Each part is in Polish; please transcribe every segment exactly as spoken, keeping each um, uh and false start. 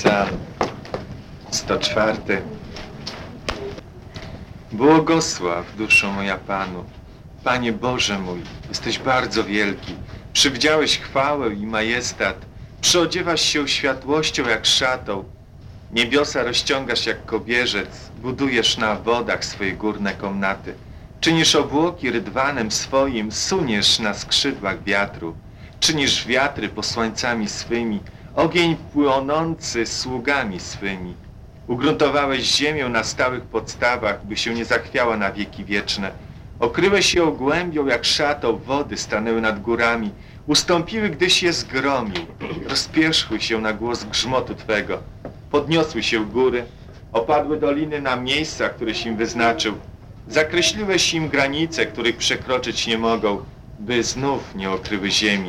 Psalm sto czwarty. Błogosław, duszo moja Panu. Panie Boże mój, jesteś bardzo wielki. Przywdziałeś chwałę i majestat. Przyodziewasz się światłością jak szatą. Niebiosa rozciągasz jak kobierzec. Budujesz na wodach swoje górne komnaty. Czynisz obłoki rydwanem swoim, suniesz na skrzydłach wiatru. Czynisz wiatry posłańcami swymi, ogień płonący sługami swymi. Ugruntowałeś ziemię na stałych podstawach, by się nie zachwiała na wieki wieczne. Okryłeś ją głębią jak szatą, wody stanęły nad górami. Ustąpiły, gdyś je zgromił. Rozpierzchły się na głos grzmotu Twego. Podniosły się góry, opadły doliny na miejsca, któreś im wyznaczył. Zakreśliłeś im granice, których przekroczyć nie mogą, by znów nie okryły ziemi.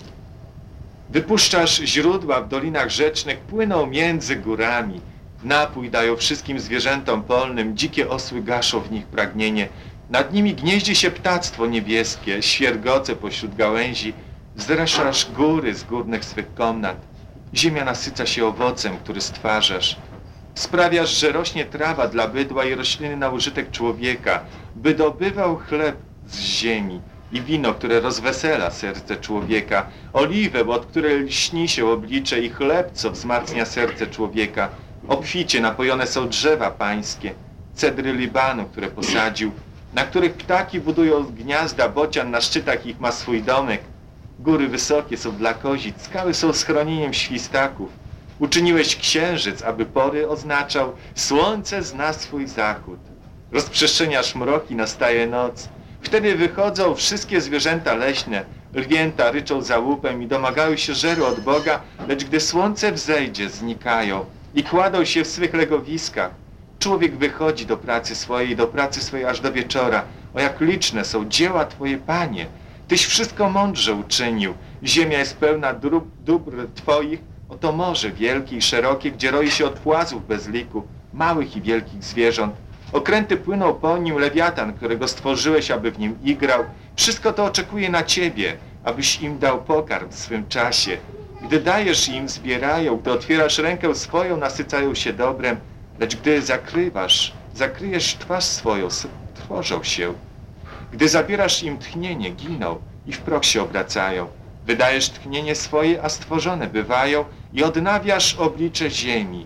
Wypuszczasz źródła w dolinach rzecznych, płyną między górami. Napój dają wszystkim zwierzętom polnym, dzikie osły gaszą w nich pragnienie. Nad nimi gnieździ się ptactwo niebieskie, świergoce pośród gałęzi. Zraszasz góry z górnych swych komnat. Ziemia nasyca się owocem, który stwarzasz. Sprawiasz, że rośnie trawa dla bydła i rośliny na użytek człowieka, by dobywał chleb z ziemi i wino, które rozwesela serce człowieka, oliwę, od której lśni się oblicze i chleb, co wzmacnia serce człowieka. Obficie napojone są drzewa pańskie, cedry Libanu, które posadził, na których ptaki budują gniazda, bocian na szczytach ich ma swój domek. Góry wysokie są dla kozic, skały są schronieniem świstaków. Uczyniłeś księżyc, aby pory oznaczał, słońce zna swój zachód. Rozprzestrzeniasz mroki, nastaje noc. Wtedy wychodzą wszystkie zwierzęta leśne, lwięta ryczą za łupem i domagają się żeru od Boga, lecz gdy słońce wzejdzie, znikają i kładą się w swych legowiskach. Człowiek wychodzi do pracy swojej, do pracy swojej aż do wieczora. O jak liczne są dzieła Twoje, Panie! Tyś wszystko mądrze uczynił. Ziemia jest pełna dóbr, dóbr Twoich. Oto morze wielkie i szerokie, gdzie roi się od płazów bez liku, małych i wielkich zwierząt. Okręty płyną po nim, lewiatan, którego stworzyłeś, aby w nim igrał. Wszystko to oczekuje na Ciebie, abyś im dał pokarm w swym czasie. Gdy dajesz im, zbierają, gdy otwierasz rękę swoją, nasycają się dobrem, lecz gdy zakrywasz, zakryjesz twarz swoją, trwożą się. Gdy zabierasz im tchnienie, giną i w proch się obracają. Wydajesz tchnienie swoje, a stworzone bywają i odnawiasz oblicze ziemi.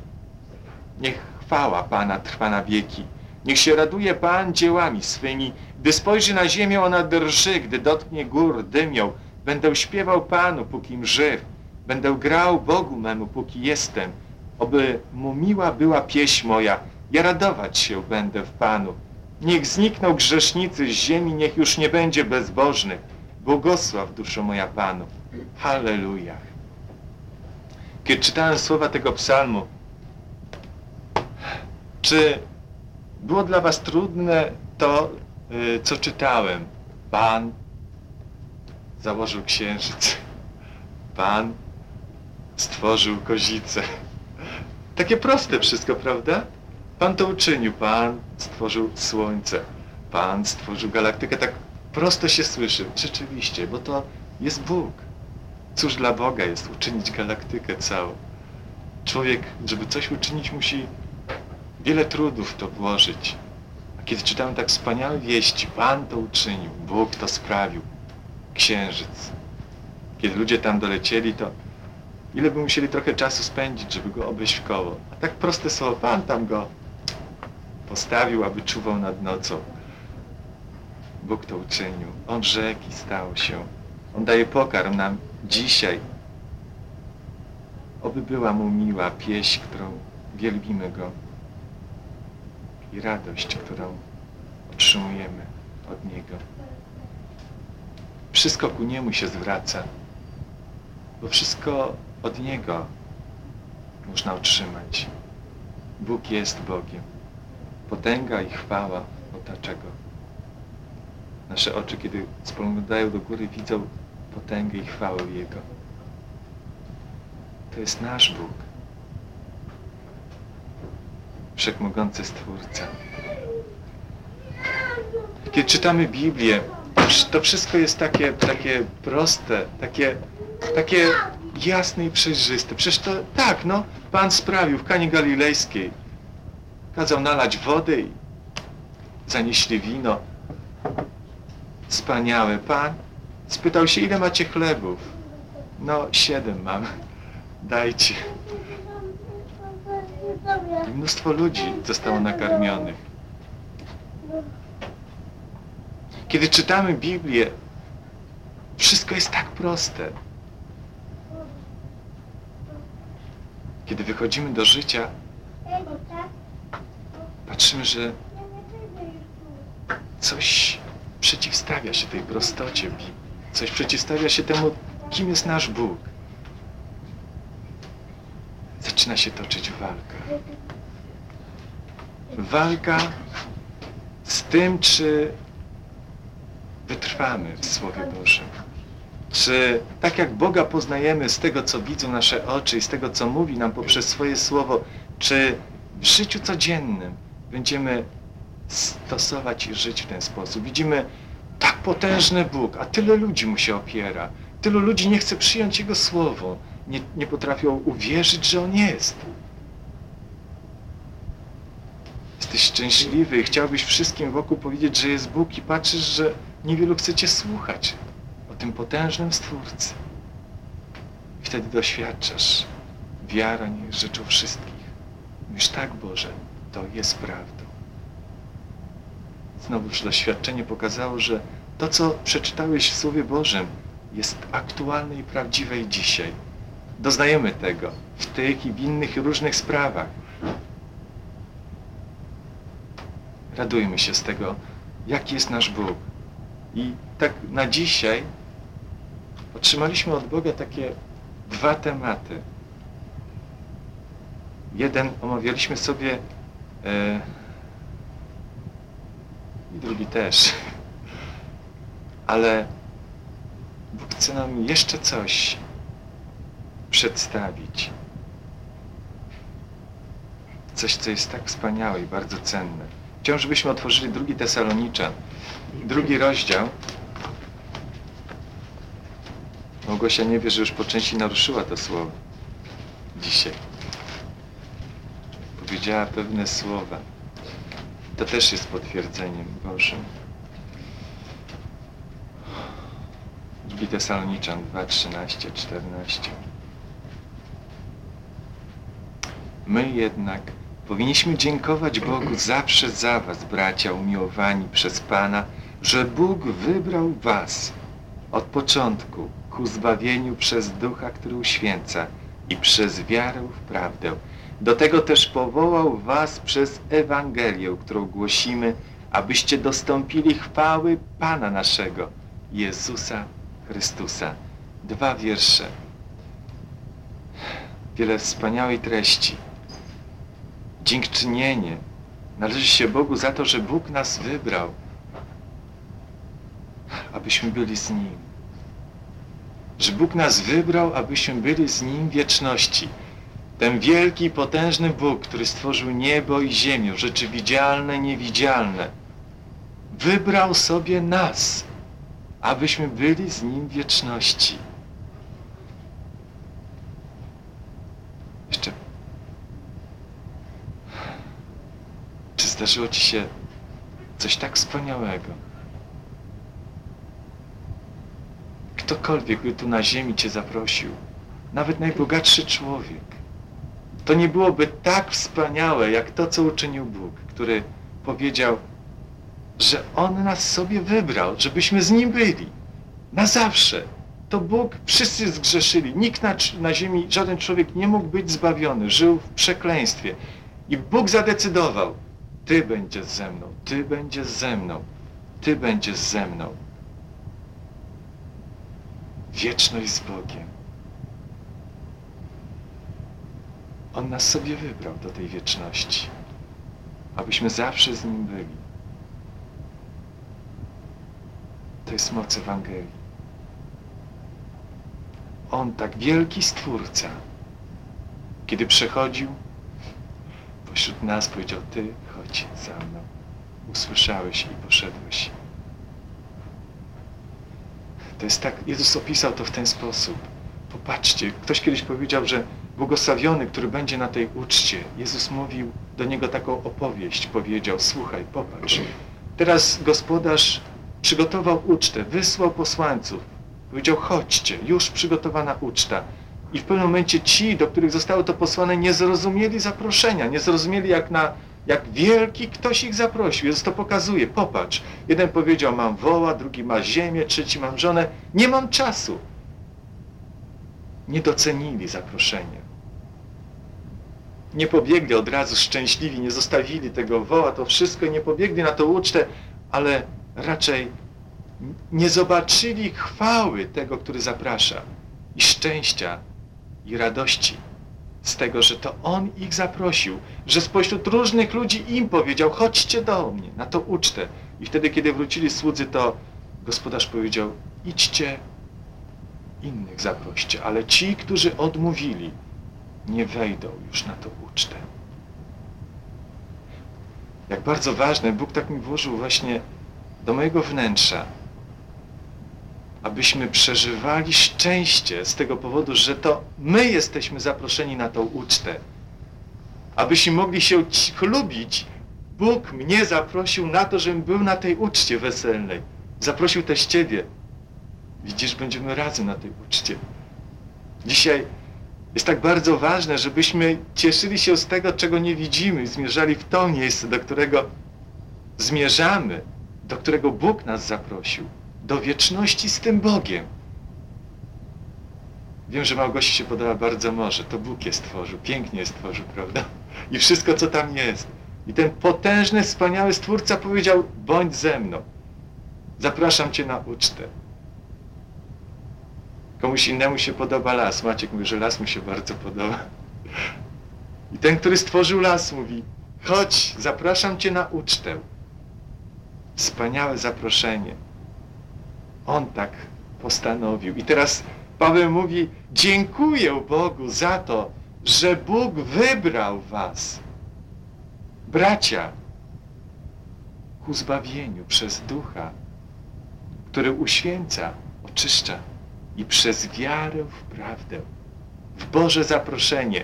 Niech chwała Pana trwa na wieki. Niech się raduje Pan dziełami swymi. Gdy spojrzy na ziemię, ona drży, gdy dotknie gór, dymią. Będę śpiewał Panu, pókim żyw. Będę grał Bogu memu, póki jestem. Oby mu miła była pieśń moja. Ja radować się będę w Panu. Niech znikną grzesznicy z ziemi, niech już nie będzie bezbożnych. Błogosław, duszo moja Panu. Halleluja. Kiedy czytałem słowa tego psalmu, czy było dla was trudne to, co czytałem? Pan założył księżyc. Pan stworzył kozicę. Takie proste wszystko, prawda? Pan to uczynił. Pan stworzył słońce. Pan stworzył galaktykę. Tak prosto się słyszy. Rzeczywiście, bo to jest Bóg. Cóż dla Boga jest uczynić galaktykę całą? Człowiek, żeby coś uczynić, musi wiele trudów w to włożyć. A kiedy czytałem tak wspaniałe wieści, Pan to uczynił, Bóg to sprawił. Księżyc. Kiedy ludzie tam dolecieli, to ile by musieli trochę czasu spędzić, żeby go obejść w koło. A tak proste słowo, Pan tam go postawił, aby czuwał nad nocą. Bóg to uczynił. On rzeki stał się. On daje pokarm nam dzisiaj. Oby była mu miła pieśń, którą wielbimy Go i radość, którą otrzymujemy od Niego. Wszystko ku Niemu się zwraca, bo wszystko od Niego można otrzymać. Bóg jest Bogiem. Potęga i chwała otacza Go. Nasze oczy, kiedy spoglądają do góry, widzą potęgę i chwałę Jego. To jest nasz Bóg. Wszechmogący Stwórca. Kiedy czytamy Biblię, to wszystko jest takie, takie proste, takie, takie jasne i przejrzyste. Przecież to tak, no, Pan sprawił w Kanie Galilejskiej. Kazał nalać wodę i zanieśli wino. Wspaniałe. Pan spytał się, ile macie chlebów? No, siedem mam. Dajcie. I mnóstwo ludzi zostało nakarmionych. Kiedy czytamy Biblię, wszystko jest tak proste. Kiedy wychodzimy do życia, patrzymy, że coś przeciwstawia się tej prostocie Biblii. Coś przeciwstawia się temu, kim jest nasz Bóg. Zaczyna się toczyć walka. Walka z tym, czy wytrwamy w Słowie Bożym. Czy tak jak Boga poznajemy z tego, co widzą nasze oczy i z tego, co mówi nam poprzez swoje Słowo, czy w życiu codziennym będziemy stosować i żyć w ten sposób. Widzimy tak potężny Bóg, a tyle ludzi mu się opiera. Tylu ludzi nie chce przyjąć Jego Słowo. Nie, nie potrafią uwierzyć, że On jest. Jesteś szczęśliwy i chciałbyś wszystkim wokół powiedzieć, że jest Bóg i patrzysz, że niewielu chcecie słuchać o tym potężnym Stwórcy. I wtedy doświadczasz, wiara nie jest rzeczą wszystkich. Mówisz, tak Boże, to jest prawdą. Znowuż doświadczenie pokazało, że to, co przeczytałeś w Słowie Bożym, jest aktualne i prawdziwe i dzisiaj. Doznajemy tego w tych i w innych i różnych sprawach. Radujmy się z tego, jaki jest nasz Bóg. I tak na dzisiaj otrzymaliśmy od Boga takie dwa tematy. Jeden omawialiśmy sobie e, i drugi też. Ale Bóg chce nam jeszcze coś przedstawić. Coś, co jest tak wspaniałe i bardzo cenne. Chciałbym, żebyśmy otworzyli drugi Tesaloniczan, drugi rozdział. Małgosia nie wie, że już po części naruszyła to słowo dzisiaj. Powiedziała pewne słowa. To też jest potwierdzeniem Bożym. drugi Tesaloniczan dwa, trzynaście, czternaście. My jednak powinniśmy dziękować Bogu zawsze za was, bracia umiłowani przez Pana, że Bóg wybrał was od początku ku zbawieniu przez Ducha, który uświęca i przez wiarę w prawdę. Do tego też powołał was przez Ewangelię, którą głosimy, abyście dostąpili chwały Pana naszego, Jezusa Chrystusa. Dwa wiersze. Wiele wspaniałej treści. Dziękczynienie należy się Bogu za to, że Bóg nas wybrał, abyśmy byli z Nim. Że Bóg nas wybrał, abyśmy byli z Nim w wieczności. Ten wielki, potężny Bóg, który stworzył niebo i ziemię, rzeczy widzialne, niewidzialne, wybrał sobie nas, abyśmy byli z Nim w wieczności. Jeszcze. Czy zdarzyło ci się coś tak wspaniałego? Ktokolwiek, który tu na ziemi cię zaprosił, nawet najbogatszy człowiek, to nie byłoby tak wspaniałe, jak to, co uczynił Bóg, który powiedział, że On nas sobie wybrał, żebyśmy z Nim byli. Na zawsze. To Bóg, wszyscy zgrzeszyli. Nikt na, na ziemi, żaden człowiek nie mógł być zbawiony. Żył w przekleństwie. I Bóg zadecydował, Ty będziesz ze mną, Ty będziesz ze mną, Ty będziesz ze mną. Wieczność z Bogiem. On nas sobie wybrał do tej wieczności, abyśmy zawsze z Nim byli. To jest moc Ewangelii. On, tak wielki Stwórca, kiedy przechodził pośród nas, powiedział, Ty chodź za mną. Usłyszałeś i poszedłeś. To jest tak, Jezus opisał to w ten sposób. Popatrzcie, ktoś kiedyś powiedział, że błogosławiony, który będzie na tej uczcie. Jezus mówił do niego taką opowieść, powiedział, słuchaj, popatrz. Teraz gospodarz przygotował ucztę, wysłał posłańców. Powiedział, chodźcie, już przygotowana uczta. I w pewnym momencie ci, do których zostało to posłane, nie zrozumieli zaproszenia, nie zrozumieli jak na jak wielki ktoś ich zaprosił. Jezus to pokazuje, popatrz. Jeden powiedział, mam woła, drugi ma ziemię, trzeci mam żonę. Nie mam czasu. Nie docenili zaproszenia. Nie pobiegli od razu szczęśliwi, nie zostawili tego woła, to wszystko, nie pobiegli na tą ucztę, ale raczej nie zobaczyli chwały tego, który zaprasza i szczęścia i radości z tego, że to On ich zaprosił, że spośród różnych ludzi im powiedział, chodźcie do mnie na tą ucztę. I wtedy, kiedy wrócili słudzy, to gospodarz powiedział, idźcie, innych zaproście, ale ci, którzy odmówili, nie wejdą już na tą ucztę. Jak bardzo ważne, Bóg tak mi włożył właśnie do mojego wnętrza, abyśmy przeżywali szczęście z tego powodu, że to my jesteśmy zaproszeni na tą ucztę. Abyśmy mogli się chlubić, Bóg mnie zaprosił na to, żebym był na tej uczcie weselnej. Zaprosił też Ciebie. Widzisz, będziemy razem na tej uczcie. Dzisiaj jest tak bardzo ważne, żebyśmy cieszyli się z tego, czego nie widzimy i zmierzali w to miejsce, do którego zmierzamy, do którego Bóg nas zaprosił, do wieczności z tym Bogiem. Wiem, że Małgosi się podoba bardzo morze. To Bóg je stworzył, pięknie je stworzył, prawda? I wszystko, co tam jest. I ten potężny, wspaniały Stwórca powiedział, bądź ze mną. Zapraszam Cię na ucztę. Komuś innemu się podoba las. Maciek mówi, że las mu się bardzo podoba. I ten, który stworzył las, mówi, chodź, zapraszam Cię na ucztę. Wspaniałe zaproszenie. On tak postanowił. I teraz Paweł mówi, dziękuję Bogu za to, że Bóg wybrał was, bracia, ku zbawieniu przez Ducha, który uświęca, oczyszcza i przez wiarę w prawdę, w Boże zaproszenie.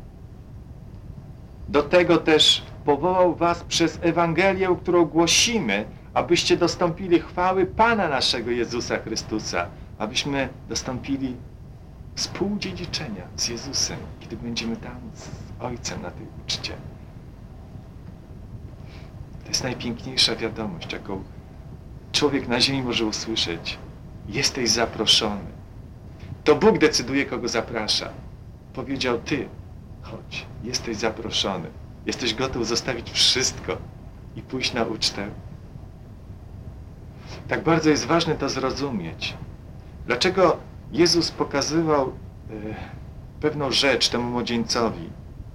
Do tego też powołał was przez Ewangelię, którą głosimy, abyście dostąpili chwały Pana naszego Jezusa Chrystusa, abyśmy dostąpili współdziedziczenia z Jezusem, kiedy będziemy tam z Ojcem na tej uczcie. To jest najpiękniejsza wiadomość, jaką człowiek na ziemi może usłyszeć. Jesteś zaproszony. To Bóg decyduje, kogo zaprasza. Powiedział, ty, chodź, jesteś zaproszony. Jesteś gotów zostawić wszystko i pójść na ucztę. Tak bardzo jest ważne to zrozumieć. Dlaczego Jezus pokazywał y, pewną rzecz temu młodzieńcowi?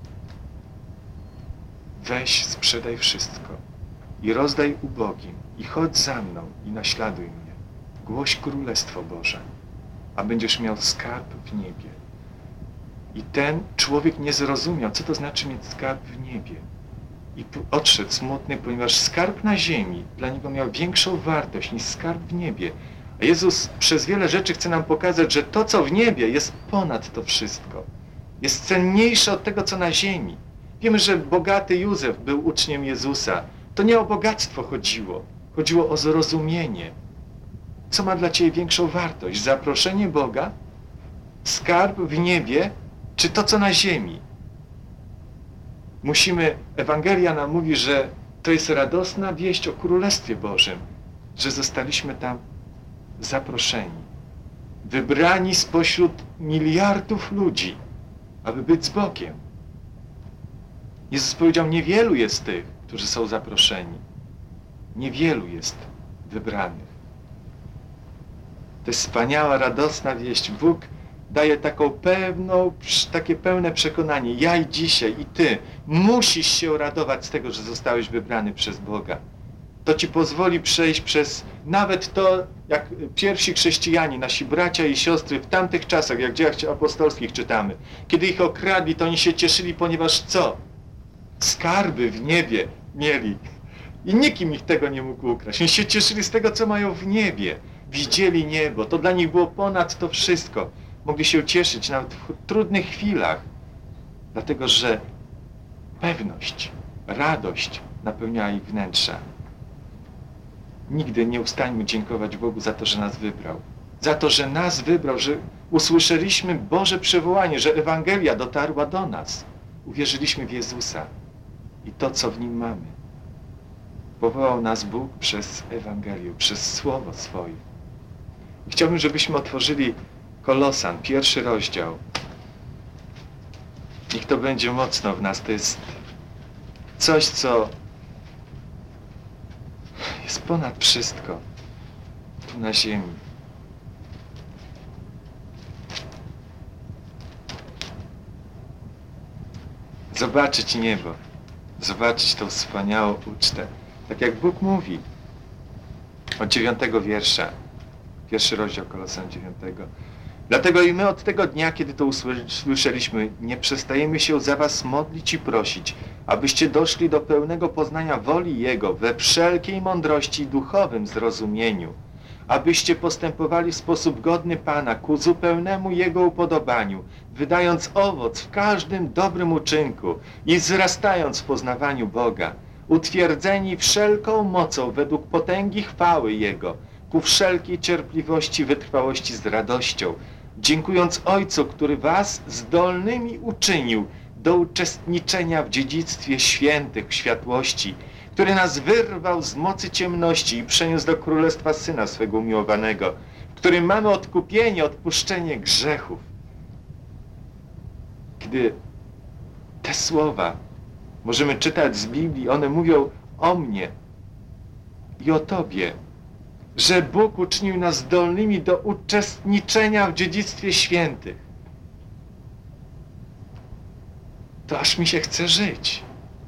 Weź, sprzedaj wszystko i rozdaj ubogim i chodź za mną i naśladuj mnie. Głoś Królestwo Boże, a będziesz miał skarb w niebie. I ten człowiek nie zrozumiał, co to znaczy mieć skarb w niebie. I odszedł smutny, ponieważ skarb na ziemi dla niego miał większą wartość niż skarb w niebie. A Jezus przez wiele rzeczy chce nam pokazać, że to, co w niebie, jest ponad to wszystko. Jest cenniejsze od tego, co na ziemi. Wiemy, że bogaty Józef był uczniem Jezusa. To nie o bogactwo chodziło. Chodziło o zrozumienie. Co ma dla Ciebie większą wartość? Zaproszenie Boga? Skarb w niebie? Czy to, co na ziemi? Musimy, Ewangelia nam mówi, że to jest radosna wieść o Królestwie Bożym, że zostaliśmy tam zaproszeni, wybrani spośród miliardów ludzi, aby być z Bogiem. Jezus powiedział, niewielu jest tych, którzy są zaproszeni. Niewielu jest wybranych. To jest wspaniała, radosna wieść. Bóg daje taką pewną, takie pełne przekonanie. Ja i dzisiaj, i ty musisz się radować z tego, że zostałeś wybrany przez Boga. To ci pozwoli przejść przez nawet to, jak pierwsi chrześcijanie, nasi bracia i siostry w tamtych czasach, jak w dziejach apostolskich czytamy. Kiedy ich okradli, to oni się cieszyli, ponieważ co? Skarby w niebie mieli. I nikim ich tego nie mógł ukraść. Oni się cieszyli z tego, co mają w niebie. Widzieli niebo. To dla nich było ponad to wszystko. mogli się cieszyć nawet w trudnych chwilach, dlatego że pewność, radość napełniała ich wnętrza. Nigdy nie ustańmy dziękować Bogu za to, że nas wybrał. Za to, że nas wybrał, że usłyszeliśmy Boże przywołanie, że Ewangelia dotarła do nas. Uwierzyliśmy w Jezusa i to, co w Nim mamy. Powołał nas Bóg przez Ewangelię, przez Słowo swoje. I chciałbym, żebyśmy otworzyli Kolosan, pierwszy rozdział. Niech to będzie mocno w nas. To jest coś, co jest ponad wszystko tu na ziemi. Zobaczyć niebo, zobaczyć tą wspaniałą ucztę. Tak jak Bóg mówi od dziewiątego wiersza, pierwszy rozdział Kolosan dziewiątego. Dlatego i my od tego dnia, kiedy to usłyszeliśmy, nie przestajemy się za was modlić i prosić, abyście doszli do pełnego poznania woli Jego we wszelkiej mądrości i duchowym zrozumieniu, abyście postępowali w sposób godny Pana ku zupełnemu Jego upodobaniu, wydając owoc w każdym dobrym uczynku i wzrastając w poznawaniu Boga, utwierdzeni wszelką mocą według potęgi chwały Jego, ku wszelkiej cierpliwości, wytrwałości z radością, dziękując Ojcu, który was zdolnymi uczynił do uczestniczenia w dziedzictwie świętych w światłości, który nas wyrwał z mocy ciemności i przeniósł do królestwa Syna swego umiłowanego, w którym mamy odkupienie, odpuszczenie grzechów. Gdy te słowa możemy czytać z Biblii, one mówią o mnie i o Tobie, że Bóg uczynił nas zdolnymi do uczestniczenia w dziedzictwie świętych. To aż mi się chce żyć.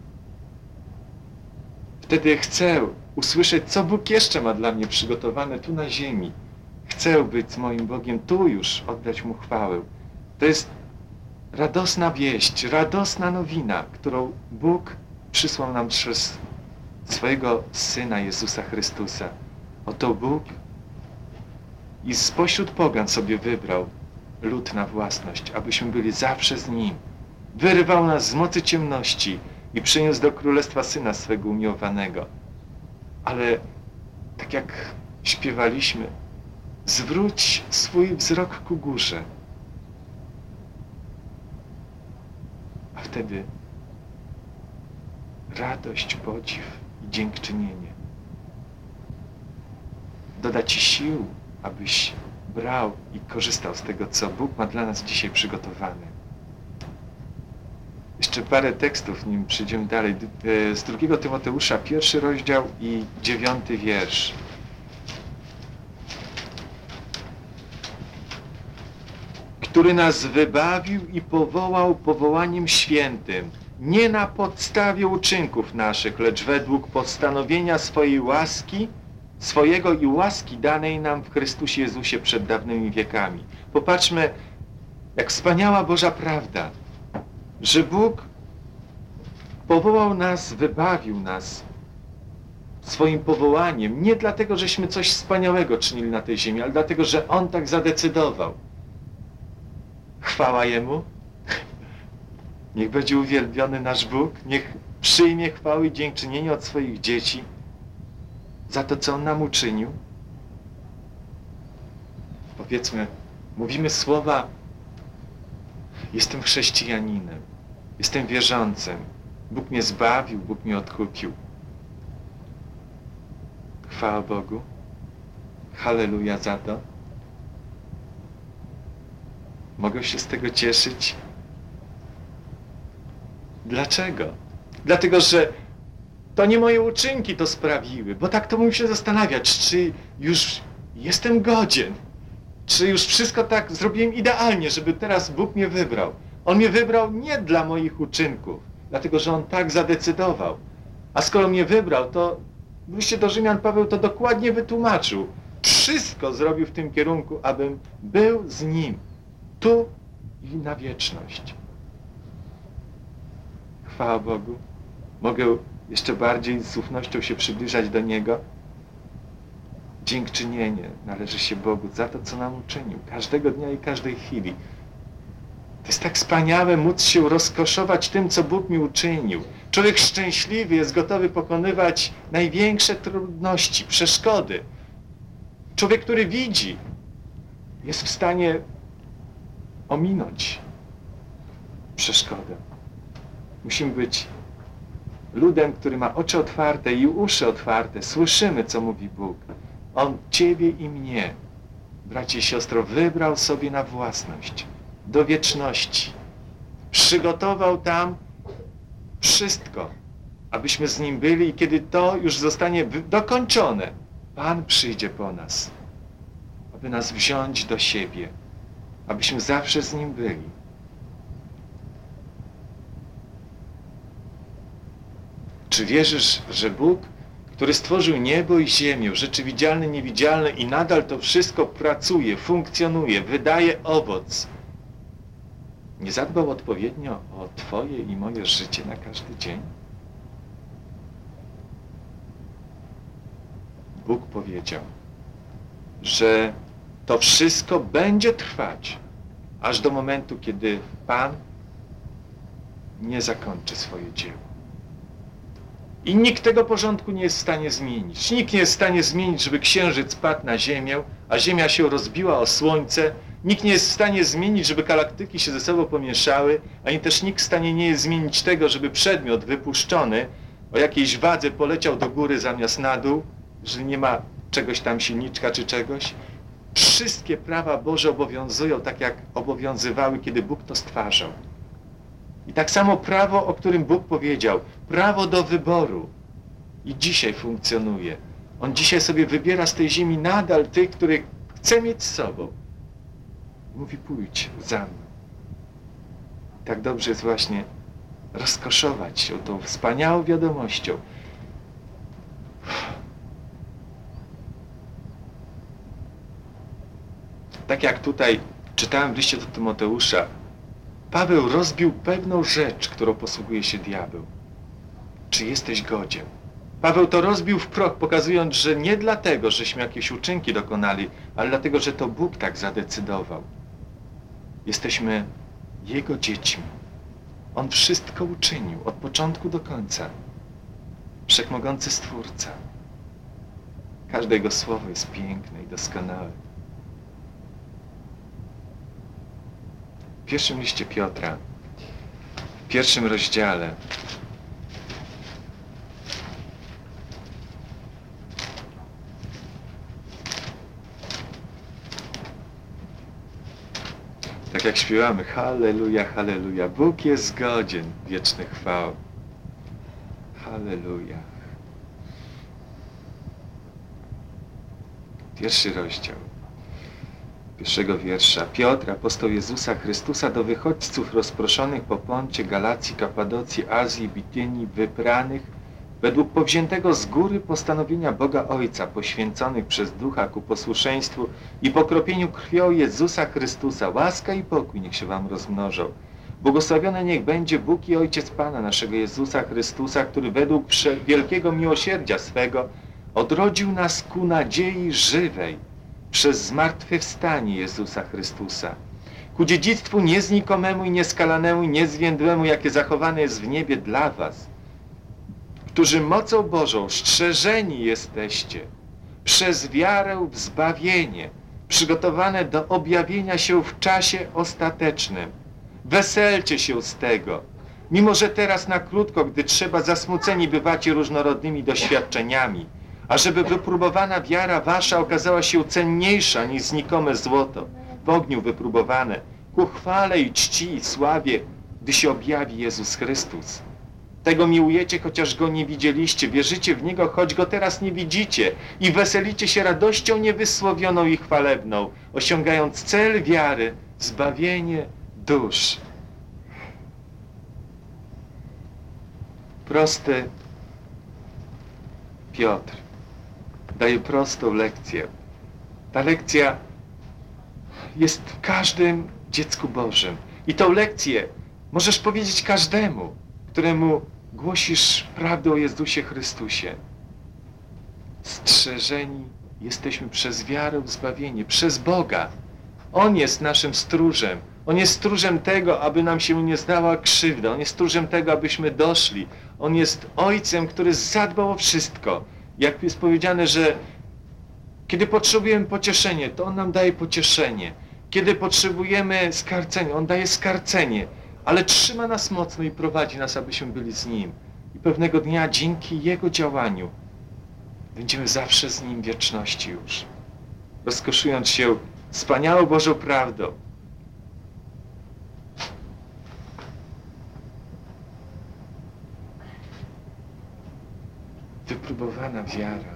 Wtedy chcę usłyszeć, co Bóg jeszcze ma dla mnie przygotowane tu na ziemi. Chcę być z moim Bogiem tu już, oddać Mu chwałę. To jest radosna wieść, radosna nowina, którą Bóg przysłał nam przez swojego Syna Jezusa Chrystusa. Oto Bóg i spośród pogan sobie wybrał lud na własność, abyśmy byli zawsze z Nim. Wyrwał nas z mocy ciemności i przyniósł do królestwa Syna swego umiłowanego. Ale tak jak śpiewaliśmy, zwróć swój wzrok ku górze. A wtedy radość, podziw i dziękczynienie. Doda Ci sił, abyś brał i korzystał z tego, co Bóg ma dla nas dzisiaj przygotowane. Jeszcze parę tekstów, nim przejdziemy dalej. Z drugiego Tymoteusza, pierwszy rozdział i dziewiąty wiersz. Który nas wybawił i powołał powołaniem świętym, nie na podstawie uczynków naszych, lecz według postanowienia swojej łaski, swojego i łaski danej nam w Chrystusie Jezusie przed dawnymi wiekami. Popatrzmy, jak wspaniała Boża prawda, że Bóg powołał nas, wybawił nas swoim powołaniem, nie dlatego, żeśmy coś wspaniałego czynili na tej ziemi, ale dlatego, że On tak zadecydował. Chwała Jemu. Niech będzie uwielbiony nasz Bóg, niech przyjmie chwały i dziękczynienie od swoich dzieci za to, co On nam uczynił. Powiedzmy, mówimy słowa: jestem chrześcijaninem, jestem wierzącym, Bóg mnie zbawił, Bóg mnie odkupił. Chwała Bogu. Halleluja za to. Mogę się z tego cieszyć. Dlaczego? Dlatego, że to nie moje uczynki to sprawiły, bo tak to mógł się zastanawiać, czy już jestem godzien, czy już wszystko tak zrobiłem idealnie, żeby teraz Bóg mnie wybrał. On mnie wybrał nie dla moich uczynków, dlatego, że On tak zadecydował. A skoro mnie wybrał, to w liście do Rzymian Paweł to dokładnie wytłumaczył. Wszystko zrobił w tym kierunku, abym był z Nim, tu i na wieczność. Chwała Bogu. Mogę jeszcze bardziej z ufnością się przybliżać do Niego. Dziękczynienie należy się Bogu za to, co nam uczynił, każdego dnia i każdej chwili. To jest tak wspaniałe móc się rozkoszować tym, co Bóg mi uczynił. Człowiek szczęśliwy jest gotowy pokonywać największe trudności, przeszkody. Człowiek, który widzi, jest w stanie ominąć przeszkodę. Musimy być ludem, który ma oczy otwarte i uszy otwarte. Słyszymy, co mówi Bóg. On ciebie i mnie, bracie i siostro, wybrał sobie na własność, do wieczności. Przygotował tam wszystko, abyśmy z Nim byli i kiedy to już zostanie dokończone, Pan przyjdzie po nas, aby nas wziąć do siebie, abyśmy zawsze z Nim byli. Czy wierzysz, że Bóg, który stworzył niebo i ziemię, rzeczy widzialne, niewidzialne i nadal to wszystko pracuje, funkcjonuje, wydaje owoc, nie zadbał odpowiednio o Twoje i moje życie na każdy dzień? Bóg powiedział, że to wszystko będzie trwać, aż do momentu, kiedy Pan nie zakończy swoje dzieło. I nikt tego porządku nie jest w stanie zmienić. Nikt nie jest w stanie zmienić, żeby księżyc padł na ziemię, a ziemia się rozbiła o słońce. Nikt nie jest w stanie zmienić, żeby galaktyki się ze sobą pomieszały, ani też nikt w stanie nie jest zmienić tego, żeby przedmiot wypuszczony o jakiejś wadze poleciał do góry zamiast na dół, że nie ma czegoś tam, silniczka czy czegoś. Wszystkie prawa Boże obowiązują tak, jak obowiązywały, kiedy Bóg to stwarzał. I tak samo prawo, o którym Bóg powiedział, prawo do wyboru i dzisiaj funkcjonuje. On dzisiaj sobie wybiera z tej ziemi nadal tych, których chce mieć z sobą. Mówi, pójdź za mną. Tak dobrze jest właśnie rozkoszować się tą wspaniałą wiadomością. Tak jak tutaj czytałem w liście do Tymoteusza, Paweł rozbił pewną rzecz, którą posługuje się diabeł. Czy jesteś godzien? Paweł to rozbił w proch, pokazując, że nie dlatego, żeśmy jakieś uczynki dokonali, ale dlatego, że to Bóg tak zadecydował. Jesteśmy Jego dziećmi. On wszystko uczynił, od początku do końca. Wszechmogący Stwórca. Każde Jego słowo jest piękne i doskonałe. W pierwszym liście Piotra, w pierwszym rozdziale, tak jak śpiewamy, halleluja, halleluja, Bóg jest godzien wiecznych chwał. Halleluja. Pierwszy rozdział. Pierwszego wiersza. Piotr, apostoł Jezusa Chrystusa, do wychodźców rozproszonych po Poncie, Galacji, Kapadocji, Azji, Bitynii, wybranych według powziętego z góry postanowienia Boga Ojca, poświęconych przez Ducha ku posłuszeństwu i pokropieniu krwią Jezusa Chrystusa. Łaska i pokój niech się wam rozmnożą. Błogosławiony niech będzie Bóg i Ojciec Pana naszego Jezusa Chrystusa, który według wielkiego miłosierdzia swego odrodził nas ku nadziei żywej przez zmartwychwstanie Jezusa Chrystusa, ku dziedzictwu nieznikomemu i nieskalanemu i niezwiędłemu, jakie zachowane jest w niebie dla was, którzy mocą Bożą strzeżeni jesteście przez wiarę w zbawienie, przygotowane do objawienia się w czasie ostatecznym. Weselcie się z tego, mimo że teraz na krótko, gdy trzeba, zasmuceni bywacie różnorodnymi doświadczeniami, ażeby wypróbowana wiara wasza okazała się cenniejsza niż znikome złoto, w ogniu wypróbowane, ku chwale i czci i sławie, gdy się objawi Jezus Chrystus. Tego miłujecie, chociaż Go nie widzieliście, wierzycie w Niego, choć Go teraz nie widzicie i weselicie się radością niewysłowioną i chwalebną, osiągając cel wiary, zbawienie dusz. Prosty Piotr daje prostą lekcję. Ta lekcja jest w każdym dziecku Bożym. I tą lekcję możesz powiedzieć każdemu, któremu głosisz prawdę o Jezusie Chrystusie. Strzeżeni Jesteśmy przez wiarę zbawieni, przez Boga. On jest naszym stróżem. On jest stróżem tego, aby nam się nie zdała krzywda. On jest stróżem tego, abyśmy doszli. On jest Ojcem, który zadbał o wszystko. Jak jest powiedziane, że kiedy potrzebujemy pocieszenia, to On nam daje pocieszenie. Kiedy potrzebujemy skarcenia, On daje skarcenie. Ale trzyma nas mocno i prowadzi nas, abyśmy byli z Nim. I pewnego dnia dzięki Jego działaniu będziemy zawsze z Nim w wieczności już. Rozkoszując się wspaniałą Bożą prawdą. Wypróbowana wiara.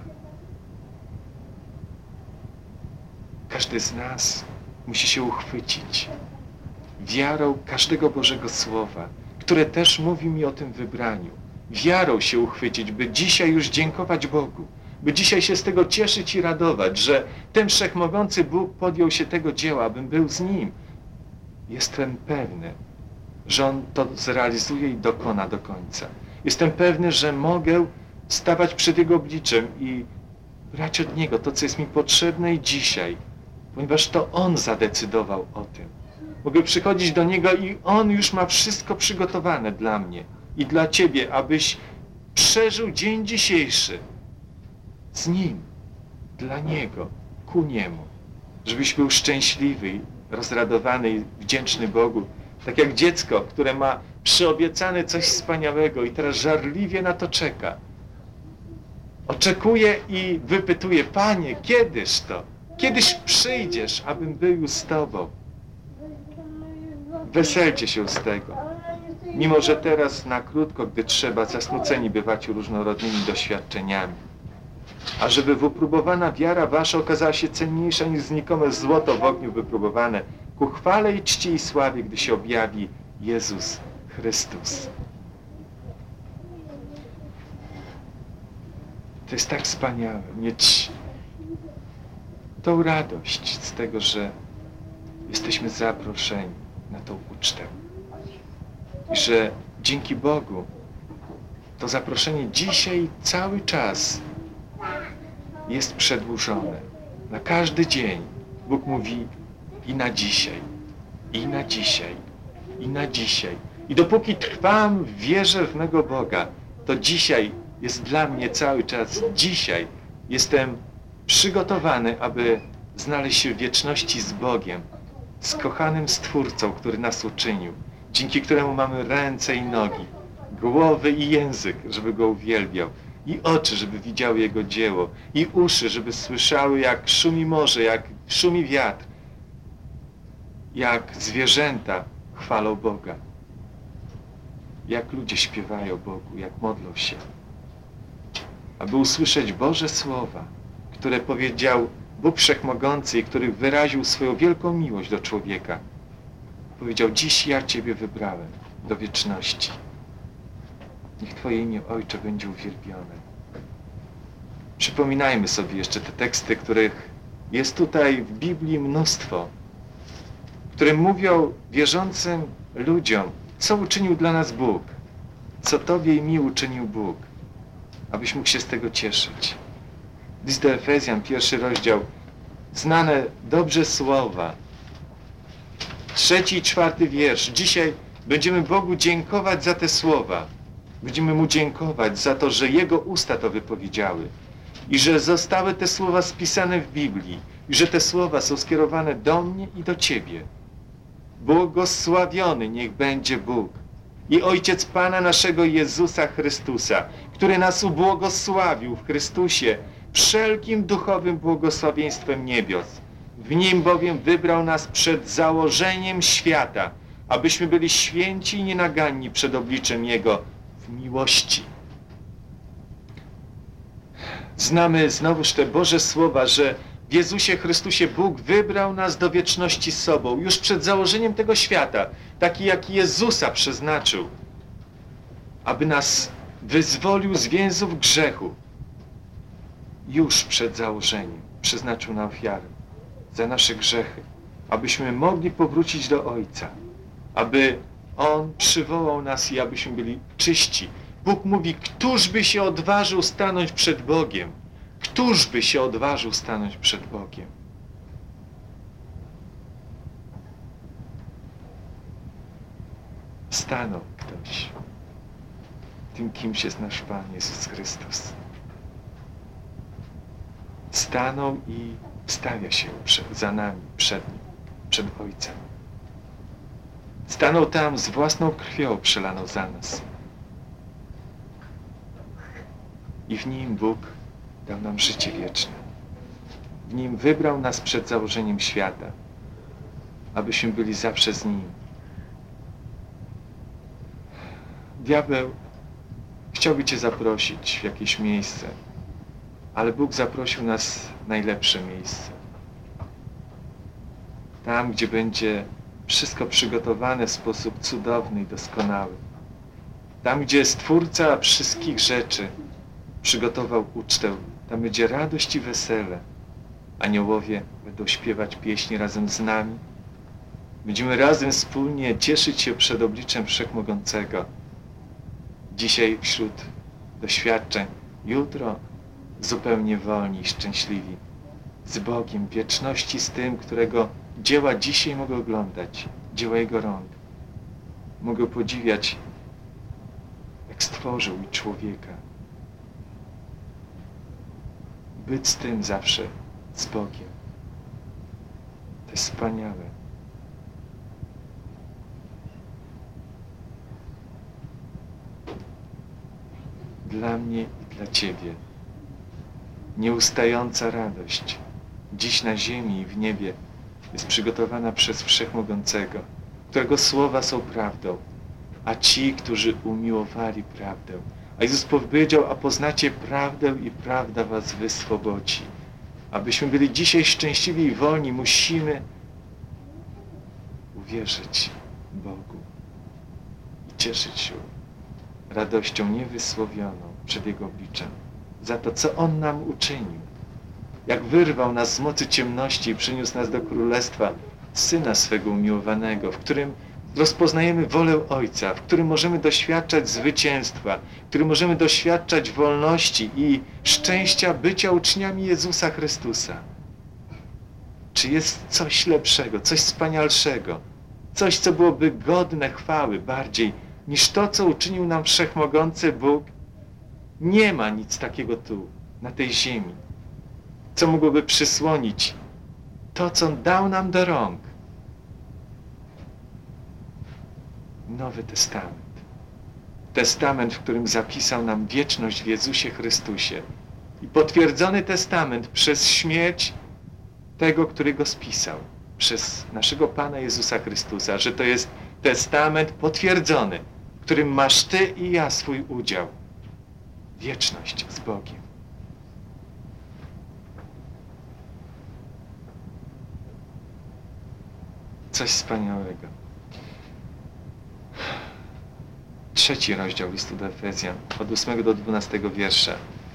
Każdy z nas musi się uchwycić wiarą każdego Bożego Słowa, które też mówi mi o tym wybraniu. Wiarą się uchwycić, by dzisiaj już dziękować Bogu, by dzisiaj się z tego cieszyć i radować, że ten wszechmogący Bóg podjął się tego dzieła, abym był z Nim. Jestem pewny, że On to zrealizuje i dokona do końca. Jestem pewny, że mogę stawać przed Jego obliczem i brać od Niego to, co jest mi potrzebne i dzisiaj, ponieważ to On zadecydował o tym. Mogę przychodzić do Niego i On już ma wszystko przygotowane dla mnie i dla Ciebie, abyś przeżył dzień dzisiejszy z Nim, dla Niego, ku Niemu. Żebyś był szczęśliwy, rozradowany i wdzięczny Bogu. Tak jak dziecko, które ma przyobiecane coś wspaniałego i teraz żarliwie na to czeka. Oczekuje i wypytuje: Panie, kiedyż to? Kiedyś przyjdziesz, abym był już z Tobą. Weselcie się z tego. Mimo że teraz na krótko, gdy trzeba, zasmuceni bywacie różnorodnymi doświadczeniami. A żeby wypróbowana wiara wasza okazała się cenniejsza niż znikome złoto w ogniu wypróbowane, ku chwale i czci i sławie, gdy się objawi Jezus Chrystus. To jest tak wspaniałe, mieć tą radość z tego, że jesteśmy zaproszeni na tą ucztę. I że dzięki Bogu to zaproszenie dzisiaj cały czas jest przedłużone. Na każdy dzień Bóg mówi i na dzisiaj, i na dzisiaj, i na dzisiaj. I dopóki trwam w wierze w mego Boga, to dzisiaj jest dla mnie cały czas, dzisiaj jestem przygotowany, aby znaleźć się w wieczności z Bogiem, z kochanym Stwórcą, który nas uczynił, dzięki któremu mamy ręce i nogi, głowy i język, żeby Go uwielbiał, i oczy, żeby widziały Jego dzieło, i uszy, żeby słyszały, jak szumi morze, jak szumi wiatr, jak zwierzęta chwalą Boga, jak ludzie śpiewają Bogu, jak modlą się. Aby usłyszeć Boże słowa, które powiedział Bóg Wszechmogący i który wyraził swoją wielką miłość do człowieka. Powiedział: dziś ja Ciebie wybrałem do wieczności. Niech Twoje imię, Ojcze, będzie uwielbione. Przypominajmy sobie jeszcze te teksty, których jest tutaj w Biblii mnóstwo, które mówią wierzącym ludziom, co uczynił dla nas Bóg, co Tobie i mi uczynił Bóg, abyś mógł się z tego cieszyć. List do Efezjan, pierwszy rozdział, znane dobrze słowa, trzeci i czwarty wiersz. Dzisiaj będziemy Bogu dziękować za te słowa. Będziemy Mu dziękować za to, że Jego usta to wypowiedziały i że zostały te słowa spisane w Biblii i że te słowa są skierowane do mnie i do Ciebie. Błogosławiony niech będzie Bóg i Ojciec Pana naszego Jezusa Chrystusa, który nas ubłogosławił w Chrystusie wszelkim duchowym błogosławieństwem niebios. W Nim bowiem wybrał nas przed założeniem świata, abyśmy byli święci i nienaganni przed obliczem Jego w miłości. Znamy znowuż te Boże słowa, że w Jezusie Chrystusie Bóg wybrał nas do wieczności z sobą, już przed założeniem tego świata, taki jak Jezusa przeznaczył, aby nas wyzwolił z więzów grzechu. Już przed założeniem przeznaczył na ofiarę za nasze grzechy, abyśmy mogli powrócić do Ojca, aby On przywołał nas i abyśmy byli czyści. Bóg mówi: któż by się odważył stanąć przed Bogiem? Któż by się odważył stanąć przed Bogiem? Stanął ktoś. Tym kimś jest nasz Pan Jezus Chrystus. Stanął i stawia się przed, za nami, przed Nim, przed Ojcem. Stanął tam z własną krwią przelaną za nas. I w Nim Bóg dał nam życie wieczne. W Nim wybrał nas przed założeniem świata, abyśmy byli zawsze z Nim. Diabeł chciałby Cię zaprosić w jakieś miejsce, ale Bóg zaprosił nas w najlepsze miejsce. Tam, gdzie będzie wszystko przygotowane w sposób cudowny i doskonały. Tam, gdzie Stwórca wszystkich rzeczy przygotował ucztę, tam będzie radość i wesele. Aniołowie będą śpiewać pieśni razem z nami. Będziemy razem wspólnie cieszyć się przed obliczem Wszechmogącego. Dzisiaj wśród doświadczeń, jutro zupełnie wolni i szczęśliwi. Z Bogiem, w wieczności z tym, którego dzieła dzisiaj mogę oglądać, dzieła Jego rąk. Mogę podziwiać, jak stworzył i człowieka. Być z tym zawsze, z Bogiem. To jest wspaniałe. Dla mnie i dla Ciebie nieustająca radość dziś na ziemi i w niebie jest przygotowana przez Wszechmogącego, którego słowa są prawdą, a ci, którzy umiłowali prawdę. A Jezus powiedział, a poznacie prawdę i prawda was wyswobodzi. Abyśmy byli dzisiaj szczęśliwi i wolni, musimy uwierzyć Bogu i cieszyć się radością niewysłowioną przed Jego obliczem za to, co On nam uczynił. Jak wyrwał nas z mocy ciemności i przyniósł nas do Królestwa Syna swego umiłowanego, w którym rozpoznajemy wolę Ojca, w którym możemy doświadczać zwycięstwa, w którym możemy doświadczać wolności i szczęścia bycia uczniami Jezusa Chrystusa. Czy jest coś lepszego, coś wspanialszego, coś, co byłoby godne chwały bardziej niż to, co uczynił nam Wszechmogący Bóg? Nie ma nic takiego tu, na tej ziemi, co mogłoby przysłonić to, co On dał nam do rąk. Nowy Testament. Testament, w którym zapisał nam wieczność w Jezusie Chrystusie. I potwierdzony testament przez śmierć tego, który go spisał. Przez naszego Pana Jezusa Chrystusa. Że to jest testament potwierdzony, w którym masz Ty i ja swój udział. Wieczność z Bogiem. Coś wspaniałego. Trzeci rozdział listu do Efezjan, od ósmego do dwunastego wiersza.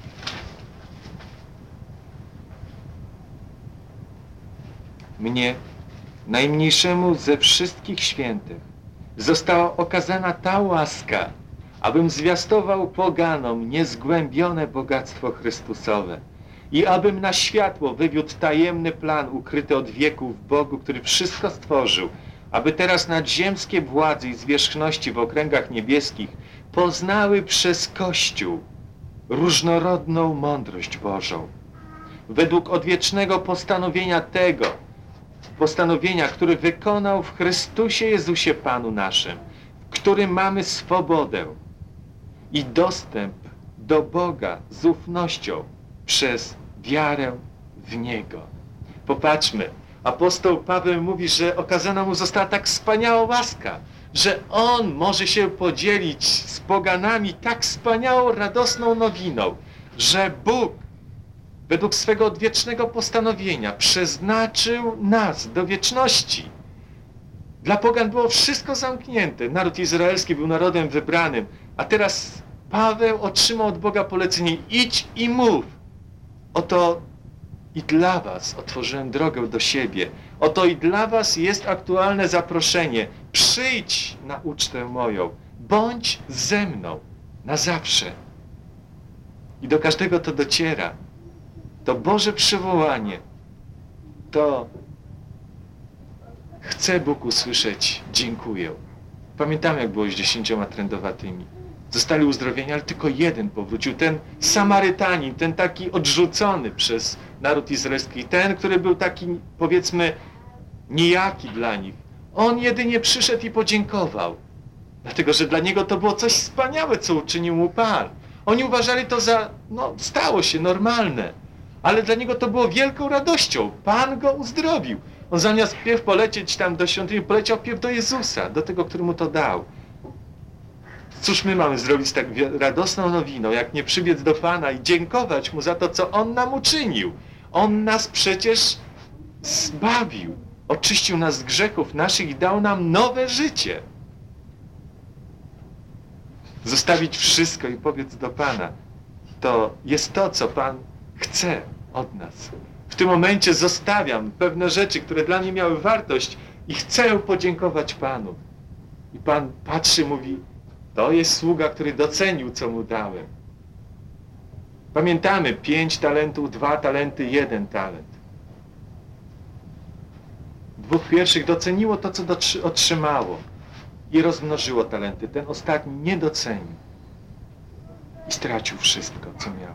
Mnie, najmniejszemu ze wszystkich świętych, została okazana ta łaska, abym zwiastował poganom niezgłębione bogactwo Chrystusowe i abym na światło wywiódł tajemny plan ukryty od wieków w Bogu, który wszystko stworzył, aby teraz nadziemskie władze i zwierzchności w okręgach niebieskich poznały przez Kościół różnorodną mądrość Bożą. Według odwiecznego postanowienia tego, postanowienia, który wykonał w Chrystusie Jezusie Panu naszym, w którym mamy swobodę i dostęp do Boga z ufnością przez wiarę w Niego. Popatrzmy. Apostoł Paweł mówi, że okazana mu została tak wspaniała łaska, że on może się podzielić z poganami tak wspaniałą, radosną nowiną, że Bóg według swego odwiecznego postanowienia przeznaczył nas do wieczności. Dla pogan było wszystko zamknięte. Naród izraelski był narodem wybranym, a teraz Paweł otrzymał od Boga polecenie: idź i mów. Oto i dla was otworzyłem drogę do siebie. Oto i dla was jest aktualne zaproszenie. Przyjdź na ucztę moją. Bądź ze mną na zawsze. I do każdego to dociera. to Boże przywołanie, to chce Bóg usłyszeć dziękuję. Pamiętamy, jak było z dziesięcioma trędowatymi. Zostali uzdrowieni, ale tylko jeden powrócił. Ten Samarytanin, ten taki odrzucony przez naród izraelski, ten, który był taki, powiedzmy, nijaki dla nich. On jedynie przyszedł i podziękował. Dlatego, że dla niego to było coś wspaniałe, co uczynił mu Pan. Oni uważali to za, no, stało się normalne. Ale dla niego to było wielką radością. Pan go uzdrowił. On zamiast pierw polecieć tam do świątyni, poleciał pierw do Jezusa, do tego, który mu to dał. Cóż my mamy zrobić z tak radosną nowiną, jak nie przybiec do Pana i dziękować Mu za to, co On nam uczynił. On nas przecież zbawił, oczyścił nas z grzechów naszych i dał nam nowe życie. Zostawić wszystko i powiedz do Pana, to jest to, co Pan chce od nas. W tym momencie zostawiam pewne rzeczy, które dla mnie miały wartość i chcę podziękować Panu. I Pan patrzy, mówi, to jest sługa, który docenił, co mu dałem. Pamiętamy, pięć talentów, dwa talenty, jeden talent. Dwóch pierwszych doceniło to, co otrzymało i rozmnożyło talenty. Ten ostatni nie docenił i stracił wszystko, co miał.